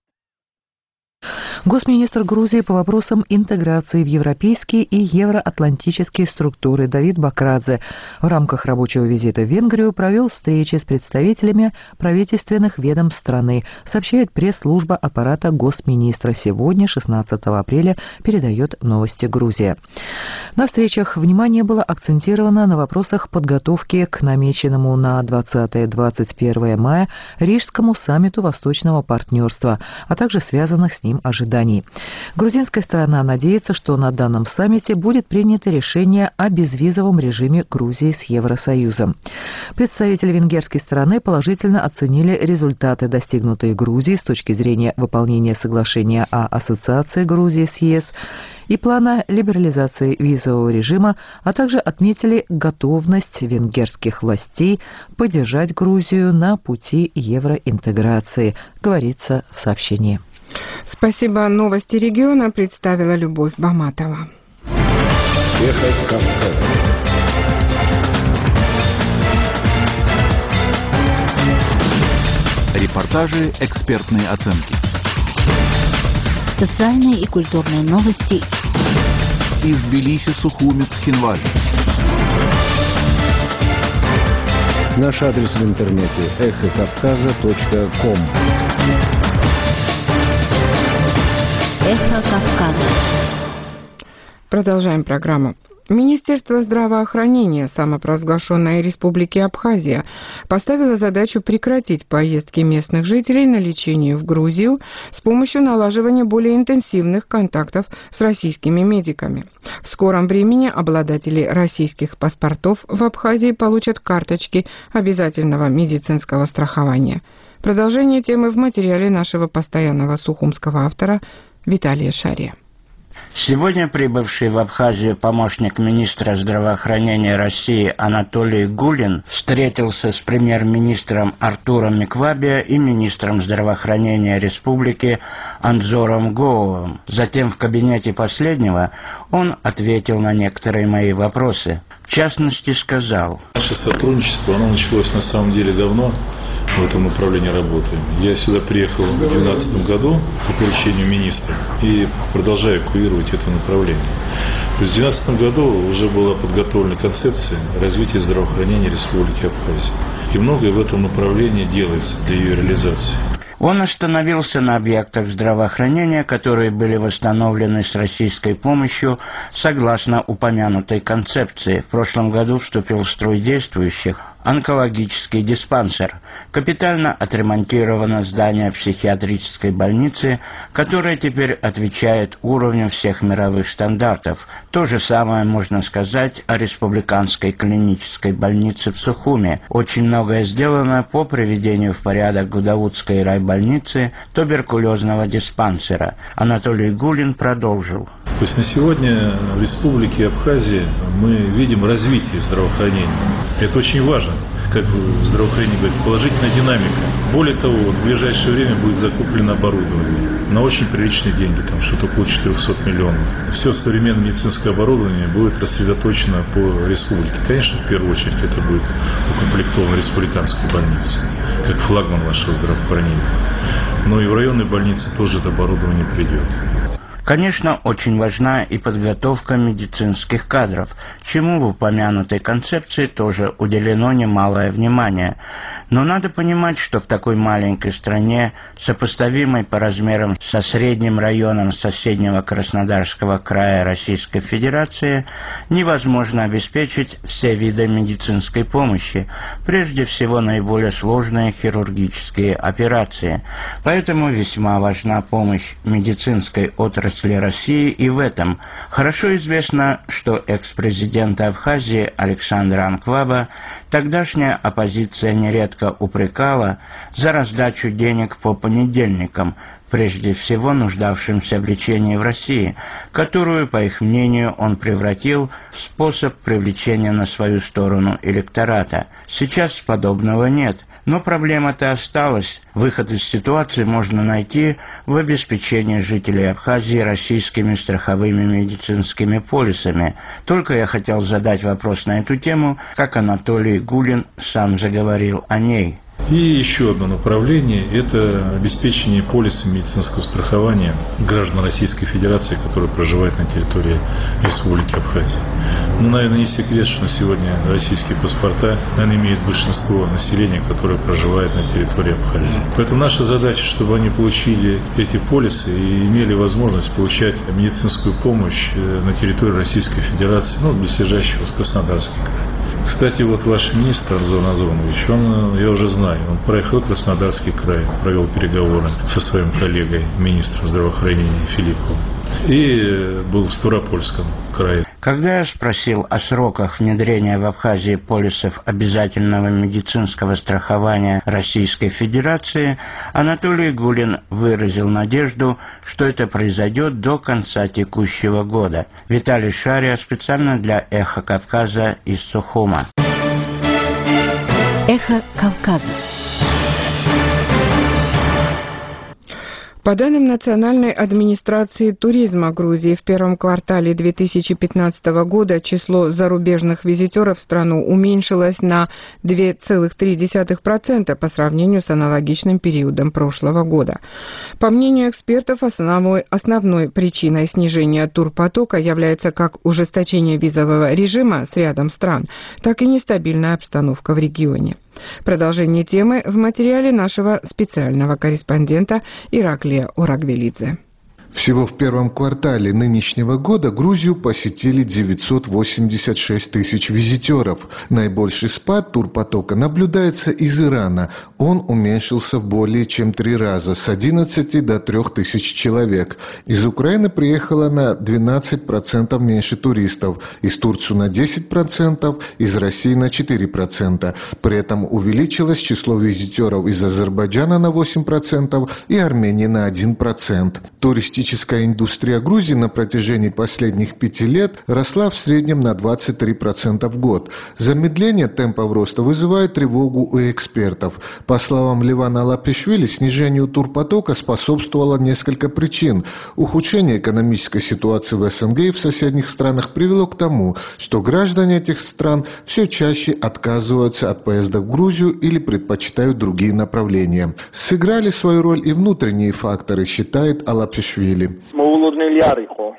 [SPEAKER 2] Госминистр Грузии по вопросам интеграции в европейские и евроатлантические структуры Давид Бакрадзе в рамках рабочего визита в Венгрию провел встречи с представителями правительственных ведомств страны, сообщает пресс-служба аппарата госминистра. Сегодня, шестнадцатого апреля, передает «Новости Грузия». На встречах внимание было акцентировано на вопросах подготовки к намеченному на двадцатое — двадцать первое мая Рижскому саммиту Восточного партнерства, а также связанных с ним ожиданий. Грузинская сторона надеется, что на данном саммите будет принято решение о безвизовом режиме Грузии с Евросоюзом. Представители венгерской стороны положительно оценили результаты, достигнутые Грузией с точки зрения выполнения соглашения о ассоциации Грузии с ЕС и плана либерализации визового режима, а также отметили готовность венгерских властей поддержать Грузию на пути евроинтеграции, говорится в сообщении.
[SPEAKER 1] Спасибо. Новости региона представила Любовь Баматова.
[SPEAKER 20] Эхо Кавказа. Репортажи, экспертные оценки.
[SPEAKER 5] Социальные и культурные новости.
[SPEAKER 20] Из Тбилиси, Сухуми, Цхинвали. Наш адрес в интернете эхо кавказа точка ком.
[SPEAKER 5] Эхо Кавказа.
[SPEAKER 1] Продолжаем программу. Министерство здравоохранения самопровозглашенной Республики Абхазия поставило задачу прекратить поездки местных жителей на лечение в Грузию с помощью налаживания более интенсивных контактов с российскими медиками. В скором времени обладатели российских паспортов в Абхазии получат карточки обязательного медицинского страхования. Продолжение темы в материале нашего постоянного сухумского автора Виталия Шария.
[SPEAKER 21] Сегодня прибывший в Абхазию помощник министра здравоохранения России Анатолий Гулин встретился с премьер-министром Артуром Миквабиа и министром здравоохранения республики Анзором Гоовым. Затем в кабинете последнего он ответил на некоторые мои вопросы. В частности, сказал:
[SPEAKER 6] Наше сотрудничество, оно началось на самом деле давно. В этом направлении работаем. Я сюда приехал в две тысячи двенадцатом году по поручению министра и продолжаю курировать это направление. То есть в две тысячи двенадцатом году уже была подготовлена концепция развития здравоохранения Республики Абхазия. И многое в этом направлении делается для ее реализации.
[SPEAKER 21] Он остановился на объектах здравоохранения, которые были восстановлены с российской помощью согласно упомянутой концепции. В прошлом году вступил в строй действующих онкологический диспансер. Капитально отремонтировано здание психиатрической больницы, которое теперь отвечает уровню всех мировых стандартов. То же самое можно сказать о республиканской клинической больнице в Сухуме. Очень многое сделано по приведению в порядок Гудаутской райбольницы, туберкулезного диспансера. Анатолий Гулин продолжил.
[SPEAKER 3] То есть на сегодня в Республике Абхазия мы видим развитие здравоохранения. Это очень важно, как в здравоохранении говорят, положительная динамика. Более того, вот в ближайшее время будет закуплено оборудование на очень приличные деньги, там что-то около четырехсот миллионов. Все современное медицинское оборудование будет рассредоточено по республике. Конечно, в первую очередь это будет укомплектовано республиканской больницей, как флагман нашего здравоохранения. Но и в районной больнице тоже это оборудование придет.
[SPEAKER 21] Конечно, очень важна и подготовка медицинских кадров, чему в упомянутой концепции тоже уделено немалое внимание. Но надо понимать, что в такой маленькой стране, сопоставимой по размерам со средним районом соседнего Краснодарского края Российской Федерации, невозможно обеспечить все виды медицинской помощи, прежде всего наиболее сложные хирургические операции. Поэтому весьма важна помощь медицинской отрасли России и в этом. Хорошо известно, что экс-президента Абхазии Александра Анкваба тогдашняя оппозиция нередко упрекала за раздачу денег по понедельникам, прежде всего нуждавшимся в лечении в России, которую, по их мнению, он превратил в способ привлечения на свою сторону электората. Сейчас подобного нет. Но проблема-то осталась. Выход из ситуации можно найти в обеспечении жителей Абхазии российскими страховыми медицинскими полисами. Только я хотел задать вопрос на эту тему, как Анатолий Гулин сам заговорил о ней.
[SPEAKER 3] И еще одно направление – это обеспечение полисом медицинского страхования граждан Российской Федерации, которые проживают на территории Республики Абхазия. Ну, наверное, не секрет, что на сегодня российские паспорта, наверное, имеют большинство населения, которое проживает на территории Абхазии. Поэтому наша задача, чтобы они получили эти полисы и имели возможность получать медицинскую помощь на территории Российской Федерации, ну, близлежащего с Краснодарским краем. Кстати, вот ваш министр Арзон Азонович, он, я уже знаю, он проехал в Краснодарский край, провел переговоры со своим коллегой, министром здравоохранения Филипповым, и был в Ставропольском крае.
[SPEAKER 21] Когда я спросил о сроках внедрения в Абхазии полисов обязательного медицинского страхования Российской Федерации, Анатолий Гулин выразил надежду, что это произойдет до конца текущего года. Виталий Шария специально для «Эхо Кавказа» из Сухума.
[SPEAKER 5] Эхо Кавказа.
[SPEAKER 1] По данным Национальной администрации туризма Грузии, в первом квартале две тысячи пятнадцатого года число зарубежных визитеров в страну уменьшилось на два целых три десятых процента по сравнению с аналогичным периодом прошлого года. По мнению экспертов, основной, основной причиной снижения турпотока является как ужесточение визового режима с рядом стран, так и нестабильная обстановка в регионе. Продолжение темы в материале нашего специального корреспондента Ираклия Урагвелидзе.
[SPEAKER 22] Всего в первом квартале нынешнего года Грузию посетили девятьсот восемьдесят шесть тысяч визитеров. Наибольший спад турпотока наблюдается из Ирана. Он уменьшился в более чем три раза, с одиннадцати до трёх тысяч человек. Из Украины приехало на двенадцать процентов меньше туристов, из Турции на десять процентов, из России на четыре процента. При этом увеличилось число визитеров из Азербайджана на восемь процентов и Армении на один процент. Туристические Туристическая индустрия Грузии на протяжении последних пяти лет росла в среднем на двадцать три процента в год. Замедление темпов роста вызывает тревогу у экспертов. По словам Левана Лапишвили, снижению турпотока способствовало несколько причин. Ухудшение экономической ситуации в СНГ и в соседних странах привело к тому, что граждане этих стран все чаще отказываются от поездок в Грузию или предпочитают другие направления. Сыграли свою роль и внутренние факторы, считает Алапишвили.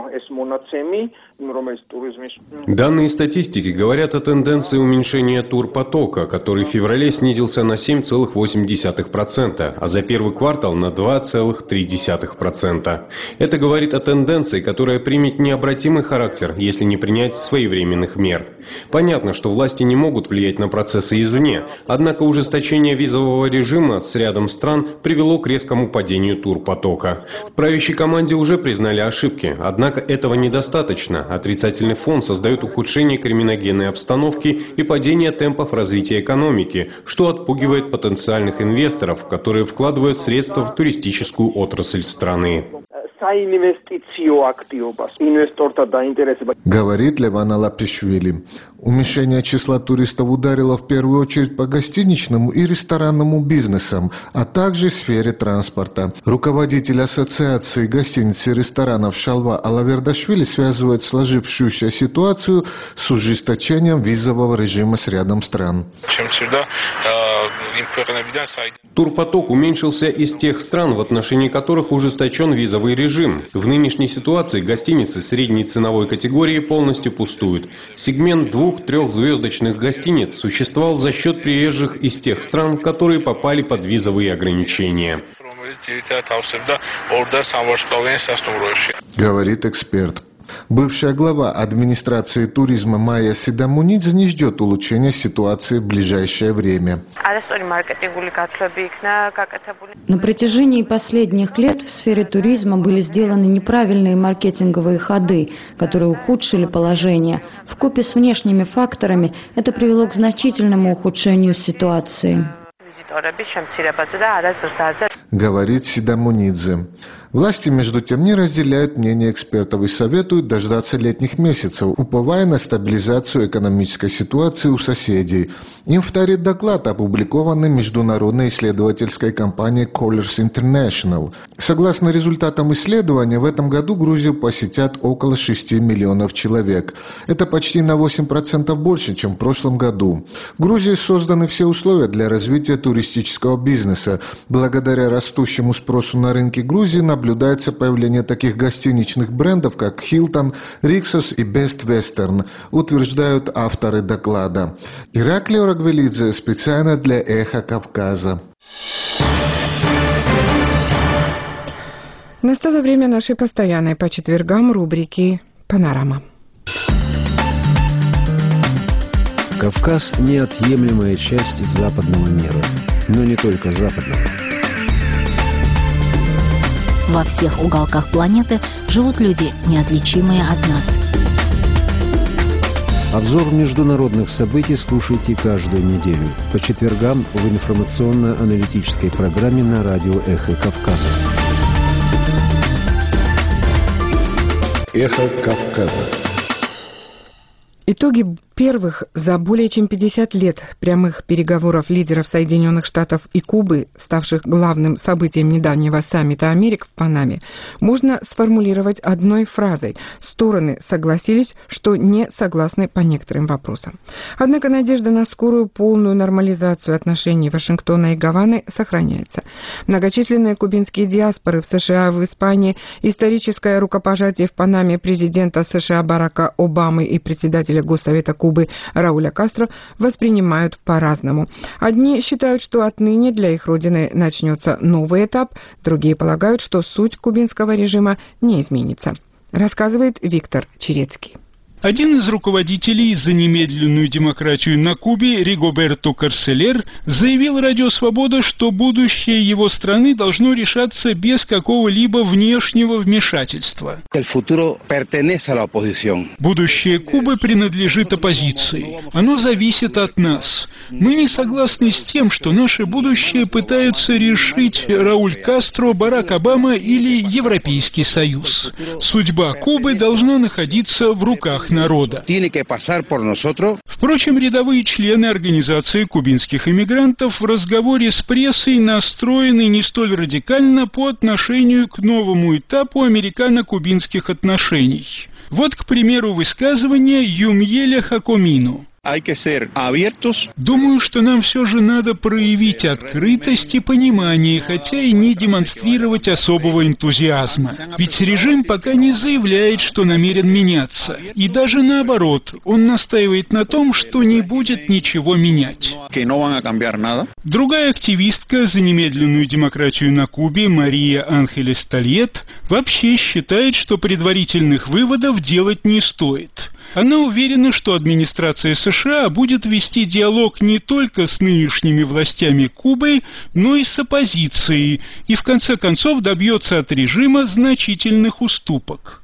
[SPEAKER 7] Данные статистики говорят о тенденции уменьшения турпотока, который в феврале снизился на семь целых восемь десятых процента, а за первый квартал на два целых три десятых процента. Это говорит о тенденции, которая примет необратимый характер, если не принять своевременных мер. Понятно, что власти не могут влиять на процессы извне, однако ужесточение визового режима с рядом стран привело к резкому падению турпотока. В правящей команде уже признали ошибки, однако этого недостаточно. Отрицательный фон создает ухудшение криминогенной обстановки и падение темпов развития экономики, что отпугивает потенциальных инвесторов, которые вкладывают средства в туристическую отрасль страны.
[SPEAKER 22] Говорит Левана Лапишвили. Уменьшение числа туристов ударило в первую очередь по гостиничному и ресторанному бизнесам, а также в сфере транспорта. Руководитель Ассоциации гостиниц и ресторанов Шалва Алавердашвили связывает сложившуюся ситуацию с ужесточением визового режима с рядом стран.
[SPEAKER 7] Турпоток уменьшился из тех стран, в отношении которых ужесточен визовый режим. В нынешней ситуации гостиницы средней ценовой категории полностью пустуют. Сегмент двух-трехзвездочных гостиниц существовал за счет приезжих из тех стран, которые попали под визовые ограничения.
[SPEAKER 22] Говорит эксперт. Бывшая глава администрации туризма Майя Сидамунидзе не ждет улучшения ситуации в ближайшее время.
[SPEAKER 4] На протяжении последних лет в сфере туризма были сделаны неправильные маркетинговые ходы, которые ухудшили положение. Вкупе с внешними факторами это привело к значительному ухудшению ситуации.
[SPEAKER 22] Говорит Сидамунидзе. Власти, между тем, не разделяют мнение экспертов и советуют дождаться летних месяцев, уповая на стабилизацию экономической ситуации у соседей. Им вторит доклад, опубликованный международной исследовательской компанией Colliers International. Согласно результатам исследования, в этом году Грузию посетят около шести миллионов человек. Это почти на восемь процентов больше, чем в прошлом году. В Грузии созданы все условия для развития туристического бизнеса. Благодаря растущему спросу на рынке Грузии наблюдается появление таких гостиничных брендов, как Hilton, Rixos и Best Western, утверждают авторы доклада. Ираклий Орагвелидзе специально для «Эхо Кавказа».
[SPEAKER 1] Настало время нашей постоянной по четвергам рубрики «Панорама».
[SPEAKER 20] Кавказ – неотъемлемая часть западного мира, но не только западного.
[SPEAKER 5] Во всех уголках планеты живут люди, неотличимые от нас.
[SPEAKER 20] Обзор международных событий слушайте каждую неделю по четвергам в информационно-аналитической программе на радио «Эхо Кавказа».
[SPEAKER 22] «Эхо Кавказа».
[SPEAKER 1] Итоги первых за более чем пятьдесят лет прямых переговоров лидеров Соединенных Штатов и Кубы, ставших главным событием недавнего саммита Америк в Панаме, можно сформулировать одной фразой. Стороны согласились, что не согласны по некоторым вопросам. Однако надежда на скорую полную нормализацию отношений Вашингтона и Гаваны сохраняется. Многочисленные кубинские диаспоры в США и в Испании, историческое рукопожатие в Панаме президента США Барака Обамы и председателя Госсовета Кубы Рауля Кастро воспринимают по-разному. Одни считают, что отныне для их родины начнется новый этап, другие полагают, что суть кубинского режима не изменится. Рассказывает Виктор Черецкий.
[SPEAKER 8] Один из руководителей за немедленную демократию на Кубе, Ригоберто Карселер, заявил Радио Свобода, что будущее его страны должно решаться без какого-либо внешнего вмешательства. Будущее Кубы принадлежит оппозиции. Оно зависит от нас. Мы не согласны с тем, что наше будущее пытаются решить Рауль Кастро, Барак Обама или Европейский Союз. Судьба Кубы должна находиться в руках народа. Впрочем, рядовые члены Организации кубинских иммигрантов в разговоре с прессой настроены не столь радикально по отношению к новому этапу американо-кубинских отношений. Вот, к примеру, высказывание Юмьеля Хакомино. Думаю, что нам все же надо проявить открытость и понимание, хотя и не демонстрировать особого энтузиазма. Ведь режим пока не заявляет, что намерен меняться. И даже наоборот, он настаивает на том, что не будет ничего менять. Другая активистка за немедленную демократию на Кубе, Мария Анхелес Тольет, вообще считает, что предварительных выводов делать не стоит. Она уверена, что администрация США будет вести диалог не только с нынешними властями Кубы, но и с оппозицией, и в конце концов добьется от режима значительных уступок.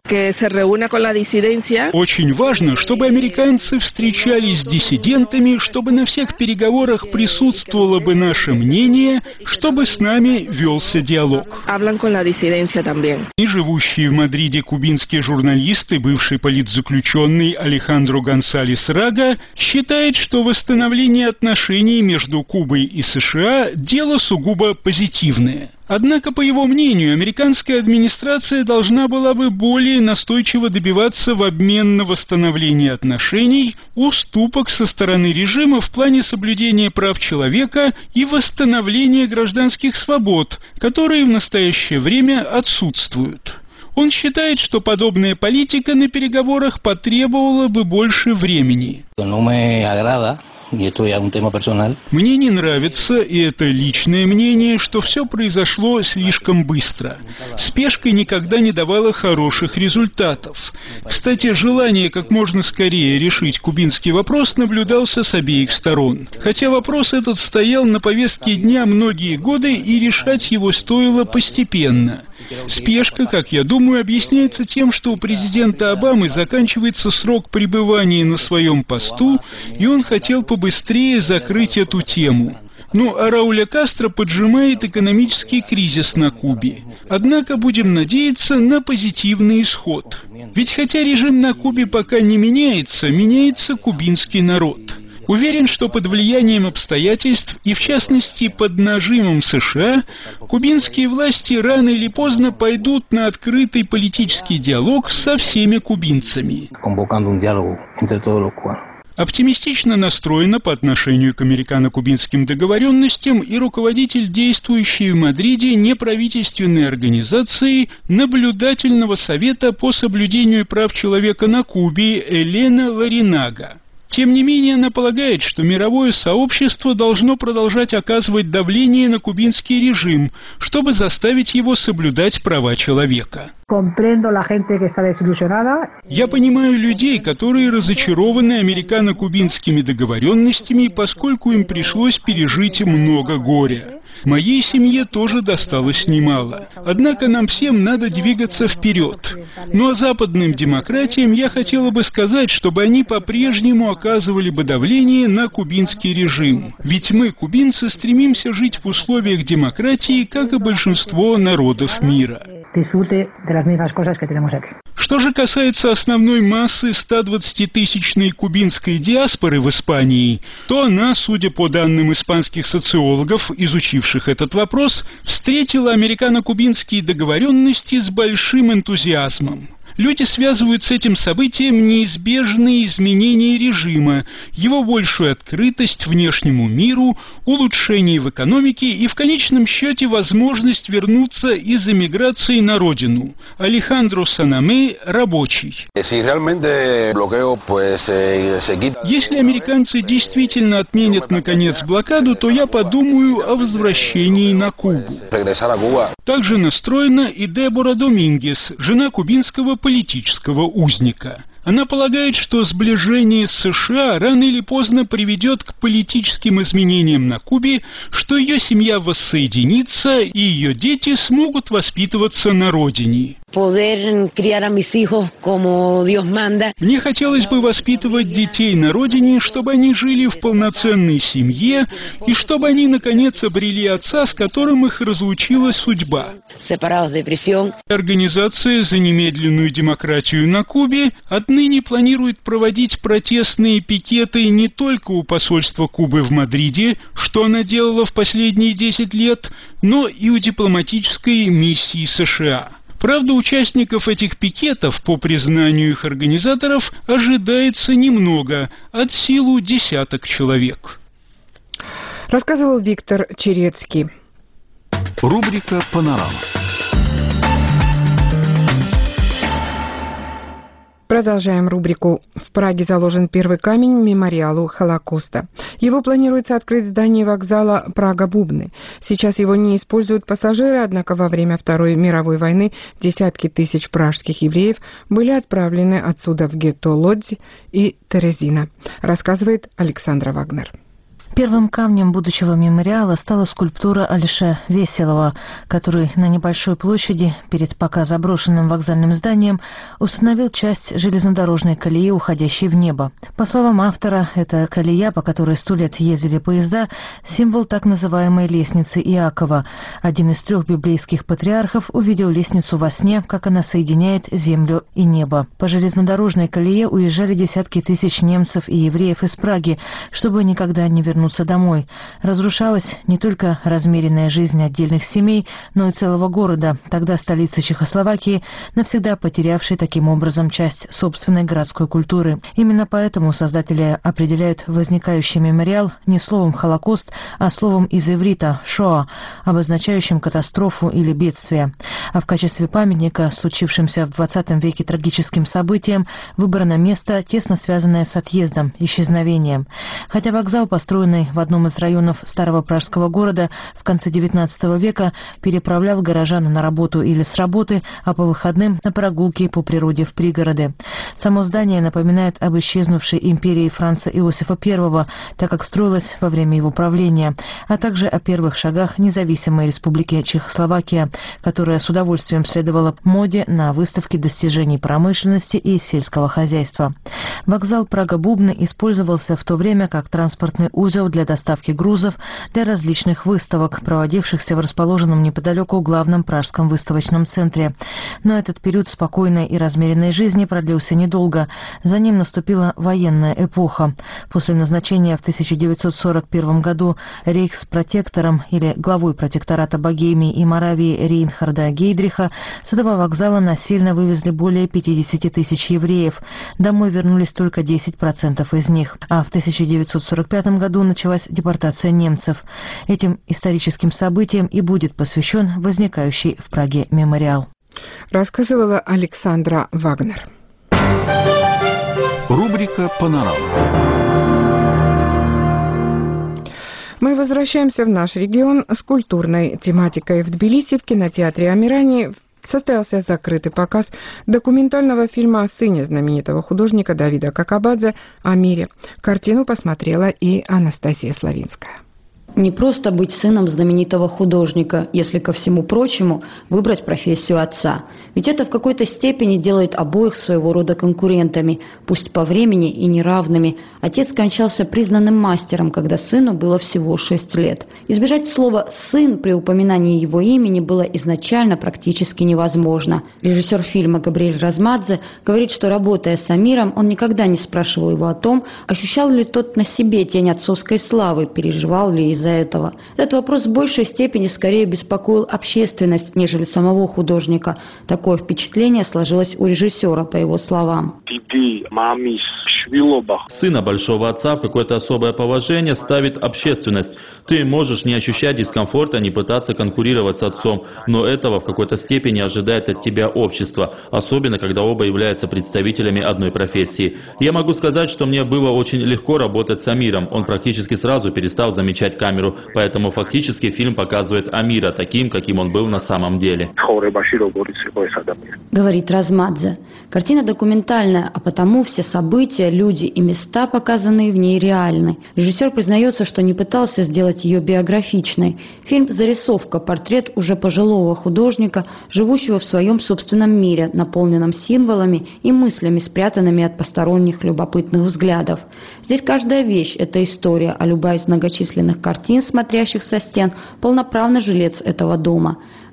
[SPEAKER 8] Очень важно, чтобы американцы встречались с диссидентами, чтобы на всех переговорах присутствовало бы наше мнение, чтобы с нами велся диалог. И живущие в Мадриде кубинские журналисты, бывший политзаключенный Алехандро Гонсалес Рага, считает, что восстановление отношений между Кубой и США – дело сугубо позитивное. Однако, по его мнению, американская администрация должна была бы более настойчиво добиваться в обмен на восстановление отношений уступок со стороны режима в плане соблюдения прав человека и восстановления гражданских свобод, которые в настоящее время отсутствуют. Он считает, что подобная политика на переговорах потребовала бы больше времени. Мне не нравится, и это личное мнение, что все произошло слишком быстро. Спешка никогда не давала хороших результатов. Кстати, желание как можно скорее решить кубинский вопрос наблюдался с обеих сторон. Хотя вопрос этот стоял на повестке дня многие годы, и решать его стоило постепенно. Спешка, как я думаю, объясняется тем, что у президента Обамы заканчивается срок пребывания на своем посту, и он хотел побыстрее закрыть эту тему. Ну, а Рауля Кастро поджимает экономический кризис на Кубе. Однако будем надеяться на позитивный исход. Ведь хотя режим на Кубе пока не меняется, меняется кубинский народ. Уверен, что под влиянием обстоятельств и, в частности, под нажимом США, кубинские власти рано или поздно пойдут на открытый политический диалог со всеми кубинцами. Оптимистично настроена по отношению к американо-кубинским договоренностям и руководитель действующей в Мадриде неправительственной организации Наблюдательного совета по соблюдению прав человека на Кубе Элена Ларинага. Тем не менее, она полагает, что мировое сообщество должно продолжать оказывать давление на кубинский режим, чтобы заставить его соблюдать права человека. Я понимаю людей, которые разочарованы американо-кубинскими договоренностями, поскольку им пришлось пережить много горя. Моей семье тоже досталось немало. Однако нам всем надо двигаться вперед. Ну а западным демократиям я хотела бы сказать, чтобы они по-прежнему оказывали бы давление на кубинский режим. Ведь мы, кубинцы, стремимся жить в условиях демократии, как и большинство народов мира. Что же касается основной массы ста двадцатитысячной кубинской диаспоры в Испании, то она, судя по данным испанских социологов, изучивших этот вопрос, встретила американо-кубинские договоренности с большим энтузиазмом. Люди связывают с этим событием неизбежные изменения режима, его большую открытость внешнему миру, улучшение в экономике и в конечном счете возможность вернуться из эмиграции на родину. Алехандро Санаме, рабочий. Если американцы действительно отменят наконец блокаду, то я подумаю о возвращении на Кубу. Также настроена и Дебора Домингес, жена кубинского политического узника. Она полагает, что сближение с США рано или поздно приведет к политическим изменениям на Кубе, что ее семья воссоединится и ее дети смогут воспитываться на родине. Мне хотелось бы воспитывать детей на родине, чтобы они жили в полноценной семье и чтобы они, наконец, обрели отца, с которым их разлучила судьба. Организация за немедленную демократию на Кубе отныне планирует проводить протестные пикеты не только у посольства Кубы в Мадриде, что она делала в последние десять лет, но и у дипломатической миссии США. Правда, участников этих пикетов, по признанию их организаторов, ожидается немного, от силу десяток человек.
[SPEAKER 1] Рассказывал Виктор Черецкий.
[SPEAKER 10] Рубрика «Панорама».
[SPEAKER 1] Продолжаем рубрику. В Праге заложен первый камень мемориалу Холокоста. Его планируется открыть в здании вокзала Прага-Бубны. Сейчас его не используют пассажиры, однако во время Второй мировой войны десятки тысяч пражских евреев были отправлены отсюда в гетто Лодзи и Терезина, рассказывает Александра Вагнер.
[SPEAKER 12] Первым камнем будущего мемориала стала скульптура Алише Веселова, который на небольшой площади перед пока заброшенным вокзальным зданием установил часть железнодорожной колеи, уходящей в небо. По словам автора, эта колея, по которой сто лет ездили поезда, символ так называемой лестницы Иакова. Один из трех библейских патриархов увидел лестницу во сне, как она соединяет землю и небо. По железнодорожной колее уезжали десятки тысяч немцев и евреев из Праги, чтобы никогда не вернуться домой. Разрушалась не только размеренная жизнь отдельных семей, но и целого города, тогда столицы Чехословакии, навсегда потерявшей таким образом часть собственной городской культуры. Именно поэтому создатели определяют возникающий мемориал не словом «Холокост», а словом из иврита «Шоа», обозначающим катастрофу или бедствие. А в качестве памятника случившимся в двадцатом веке трагическим событиям выбрано место, тесно связанное с отъездом, исчезновением. Хотя вокзал, построенный в одном из районов старого пражского города в конце девятнадцатого века, переправлял горожан на работу или с работы, а по выходным на прогулки по природе в пригороды. Само здание напоминает об исчезнувшей империи Франца Иосифа Первого, так как строилось во время его правления, а также о первых шагах независимой республики Чехословакия, которая с удовольствием следовала моде на выставке достижений промышленности и сельского хозяйства. Вокзал Прага-Бубны использовался в то время как транспортный узел для доставки грузов для различных выставок, проводившихся в расположенном неподалеку главном пражском выставочном центре. Но этот период спокойной и размеренной жизни продлился недолго. За ним наступила военная эпоха. После назначения в тысяча девятьсот сорок первом году рейхспротектором или главой протектората Богемии и Моравии Рейнхарда Гейдриха с этого вокзала насильно вывезли более пятьдесят тысяч евреев. Домой вернулись только десять процентов из них. А в тысяча девятьсот сорок пятом году началась депортация немцев. Этим историческим событиям и будет посвящен возникающий в Праге мемориал.
[SPEAKER 1] Рассказывала Александра Вагнер.
[SPEAKER 10] Рубрика «Панорама».
[SPEAKER 1] Мы возвращаемся в наш регион с культурной тематикой. В Тбилиси в кинотеатре «Амирани» состоялся закрытый показ документального фильма о сыне знаменитого художника Давида Какабадзе о мире. Картину посмотрела и Анастасия Славинская.
[SPEAKER 4] Не просто быть сыном знаменитого художника, если ко всему прочему выбрать профессию отца. Ведь это в какой-то степени делает обоих своего рода конкурентами, пусть по времени и неравными. Отец скончался признанным мастером, когда сыну было всего шесть лет. Избежать слова «сын» при упоминании его имени было изначально практически невозможно. Режиссер фильма Габриэль Размадзе говорит, что, работая с Амиром, он никогда не спрашивал его о том, ощущал ли тот на себе тень отцовской славы, переживал ли из-за этого. Этот вопрос в большей степени скорее беспокоил общественность, нежели самого художника. Такое впечатление сложилось у режиссера, по его словам.
[SPEAKER 6] Сына большого отца в какое-то особое положение ставит общественность. Ты можешь не ощущать дискомфорта, не пытаться конкурировать с отцом, но этого в какой-то степени ожидает от тебя общество, особенно когда оба являются представителями одной профессии. Я могу сказать, что мне было очень легко работать с Амиром. Он практически сразу перестал замечать камеру, поэтому фактически фильм показывает Амира таким, каким он был на самом деле.
[SPEAKER 4] Говорит Размадзе. Картина документальная, а потому все события, люди и места, показанные в ней, реальны. Режиссер признается, что не пытался сделать ее биографичной. Фильм – зарисовка, портрет уже пожилого художника, живущего в своем собственном мире, наполненном символами и мыслями, спрятанными от посторонних любопытных взглядов. Здесь каждая вещь – это история, а любая из многочисленных картин, смотрящих со стен, полноправный жилец этого дома.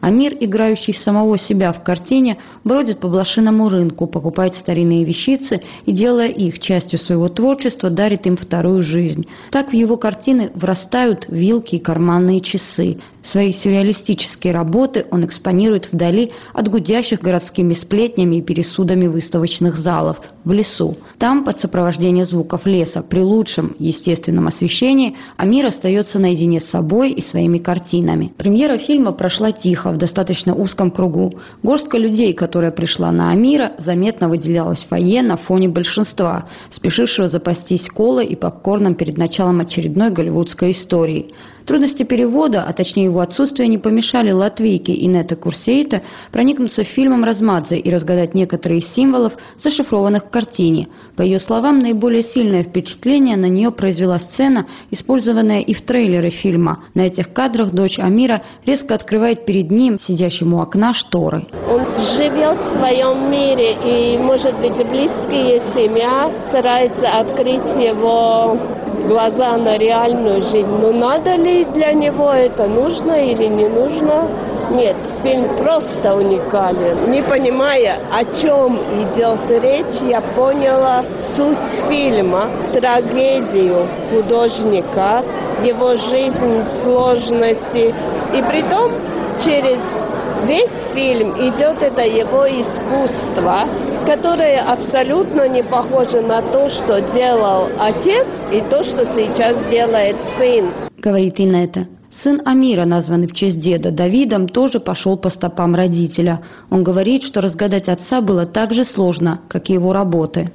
[SPEAKER 4] Амир, играющий самого себя в картине, бродит по блошиному рынку, покупает старинные вещицы и, делая их частью своего творчества, дарит им вторую жизнь. Так в его картины врастают вилки и карманные часы. Свои сюрреалистические работы он экспонирует вдали от гудящих городскими сплетнями и пересудами выставочных залов, в лесу. Там, под сопровождение звуков леса, при лучшем естественном освещении, Амир остается наедине с собой и своими картинами. Премьера фильма прошла тихо, в достаточно узком кругу. Горстка людей, которая пришла на Амира, заметно выделялась в фойе на фоне большинства, спешившего запастись колой и попкорном перед началом очередной голливудской истории. Трудности перевода, а точнее его отсутствие, не помешали латвийке Инете Курсейте проникнуться фильмом Размадзе и разгадать некоторые из символов, зашифрованных в картине. По ее словам, наиболее сильное впечатление на нее произвела сцена, использованная и в трейлере фильма. На этих кадрах дочь Амира резко открывает перед ним, сидящему у окна, шторы.
[SPEAKER 9] Он живет в своем мире, и, может быть, близкие, семья старается открыть его глаза на реальную жизнь. Но надо ли для него это, нужно или не нужно? Нет, фильм просто уникален. Не понимая, о чем идет речь, я поняла суть фильма, трагедию художника, его жизнь, сложности. И притом через весь фильм идет это его искусство, которое абсолютно не похоже на то, что делал отец и то, что сейчас делает сын.
[SPEAKER 4] Говорит Инета. Сын Амира, названный в честь деда Давидом, тоже пошел по стопам родителя. Он говорит, что разгадать отца было так же сложно, как и его работы.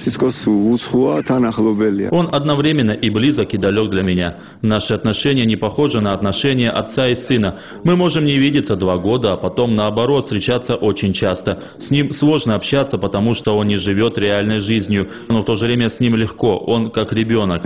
[SPEAKER 6] Он одновременно и близок, и далек для меня. Наши отношения не похожи на отношения отца и сына. Мы можем не видеться два года, а потом, наоборот, встречаться очень часто. С ним сложно общаться, потому что он не живет реальной жизнью, но в то же время с ним легко, он как ребенок.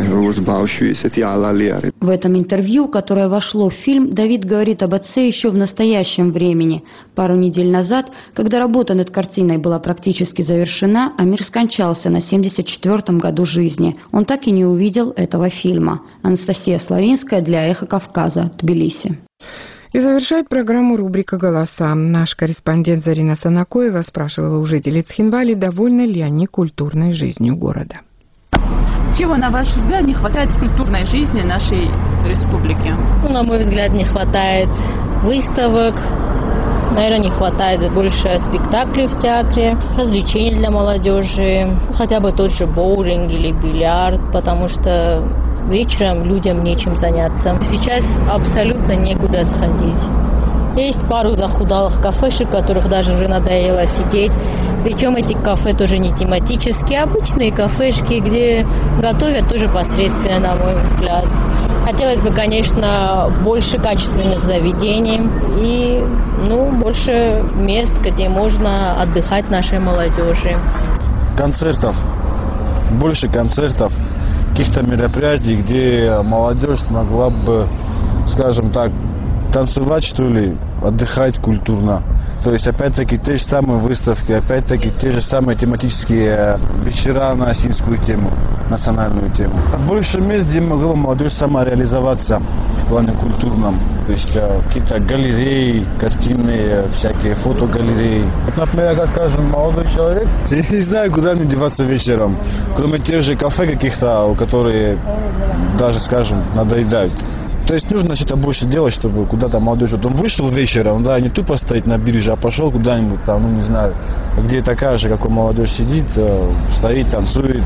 [SPEAKER 4] В этом интервью, которое вошло в фильм, Давид говорит об отце еще в настоящем времени. Пару недель назад, когда работа над картиной была практически завершена, Амир скончался на семьдесят четвёртом году жизни. Он так и не увидел этого фильма. Анастасия Славинская для «Эхо Кавказа», Тбилиси.
[SPEAKER 1] И завершает программу рубрика «Голоса». Наш корреспондент Зарина Санакоева спрашивала у жителей Цхинвали, довольны ли они культурной жизнью города.
[SPEAKER 11] Чего, на ваш взгляд, не хватает в культурной жизни нашей республики?
[SPEAKER 23] Ну, на мой взгляд, не хватает выставок, наверное, не хватает больше спектаклей в театре, развлечений для молодежи, хотя бы тот же боулинг или бильярд, потому что вечером людям нечем заняться. Сейчас абсолютно некуда сходить. Есть пару захудалых кафешек, в которых даже уже надоело сидеть. Причем эти кафе тоже не тематические, обычные кафешки, где готовят тоже посредственно, на мой взгляд. Хотелось бы, конечно, больше качественных заведений и ну, больше мест, где можно отдыхать нашей молодежи.
[SPEAKER 24] Концертов, больше концертов, каких-то мероприятий, где молодежь смогла бы, скажем так, танцевать, что ли, отдыхать культурно. То есть, опять-таки, те же самые выставки, опять-таки, те же самые тематические вечера на осетинскую тему, национальную тему. Больше мест, где могла молодежь сама реализоваться в плане культурном. То есть, какие-то галереи, картины, всякие фотогалереи. Вот, например, как, скажем, молодой человек, я не знаю, куда мне деваться вечером, кроме тех же кафе каких-то, которые даже, скажем, надоедают. То есть нужно что-то больше делать, чтобы куда-то молодежь... Вот он вышел вечером, да, не тупо стоит на бирже, а пошел куда-нибудь там, ну не знаю, где такая же, как у молодежь сидит, стоит, танцует,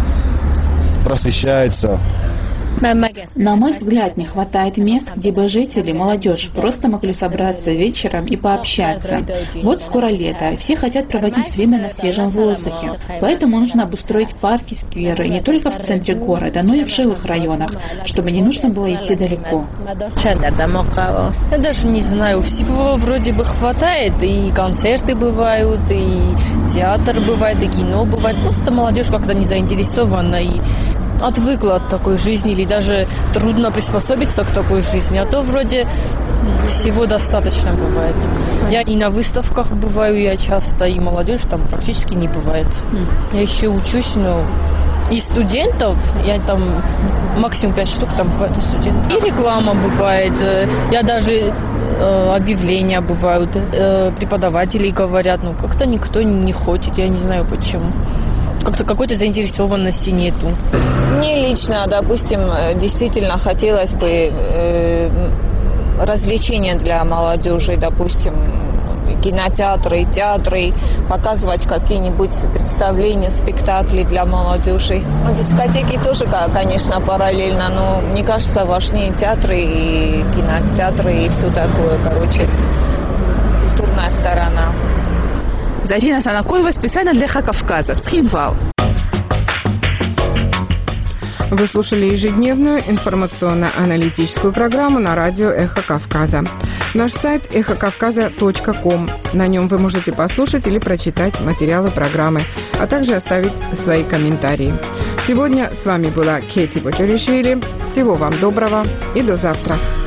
[SPEAKER 24] просвещается.
[SPEAKER 11] На мой взгляд, не хватает мест, где бы жители, молодежь просто могли собраться вечером и пообщаться. Вот скоро лето, все хотят проводить время на свежем воздухе. Поэтому нужно обустроить парки, скверы не только в центре города, но и в жилых районах, чтобы не нужно было идти далеко.
[SPEAKER 23] Я даже не знаю, всего вроде бы хватает, и концерты бывают, и театр бывает, и кино бывает. Просто молодежь как-то не заинтересована и отвыкла от такой жизни, или даже трудно приспособиться к такой жизни. А то вроде Всего достаточно бывает. Я и на выставках бываю, я часто, и молодежь там практически не бывает. Я еще учусь, но и студентов, я там максимум пять штук там бывает и студентов. И реклама бывает, я даже э, объявления бывают, э, преподаватели говорят, ну как-то никто не хочет, я не знаю почему. Как-то какой-то заинтересованности нету.
[SPEAKER 15] Мне лично, допустим, действительно хотелось бы э, развлечения для молодежи, допустим, кинотеатры, театры, показывать какие-нибудь представления, спектакли для молодежи. Ну, дискотеки тоже, конечно, параллельно, но мне кажется, важнее театры и кинотеатры и все такое, короче, культурная сторона.
[SPEAKER 16] Зарина Санакоева специально для Эхо Кавказа. Тхинвал.
[SPEAKER 1] Вы слушали ежедневную информационно-аналитическую программу на радио «Эхо Кавказа». Наш сайт эхо кавказа точка ком. На нем вы можете послушать или прочитать материалы программы, а также оставить свои комментарии. Сегодня с вами была Кети Бочаришвили. Всего вам доброго и до завтра.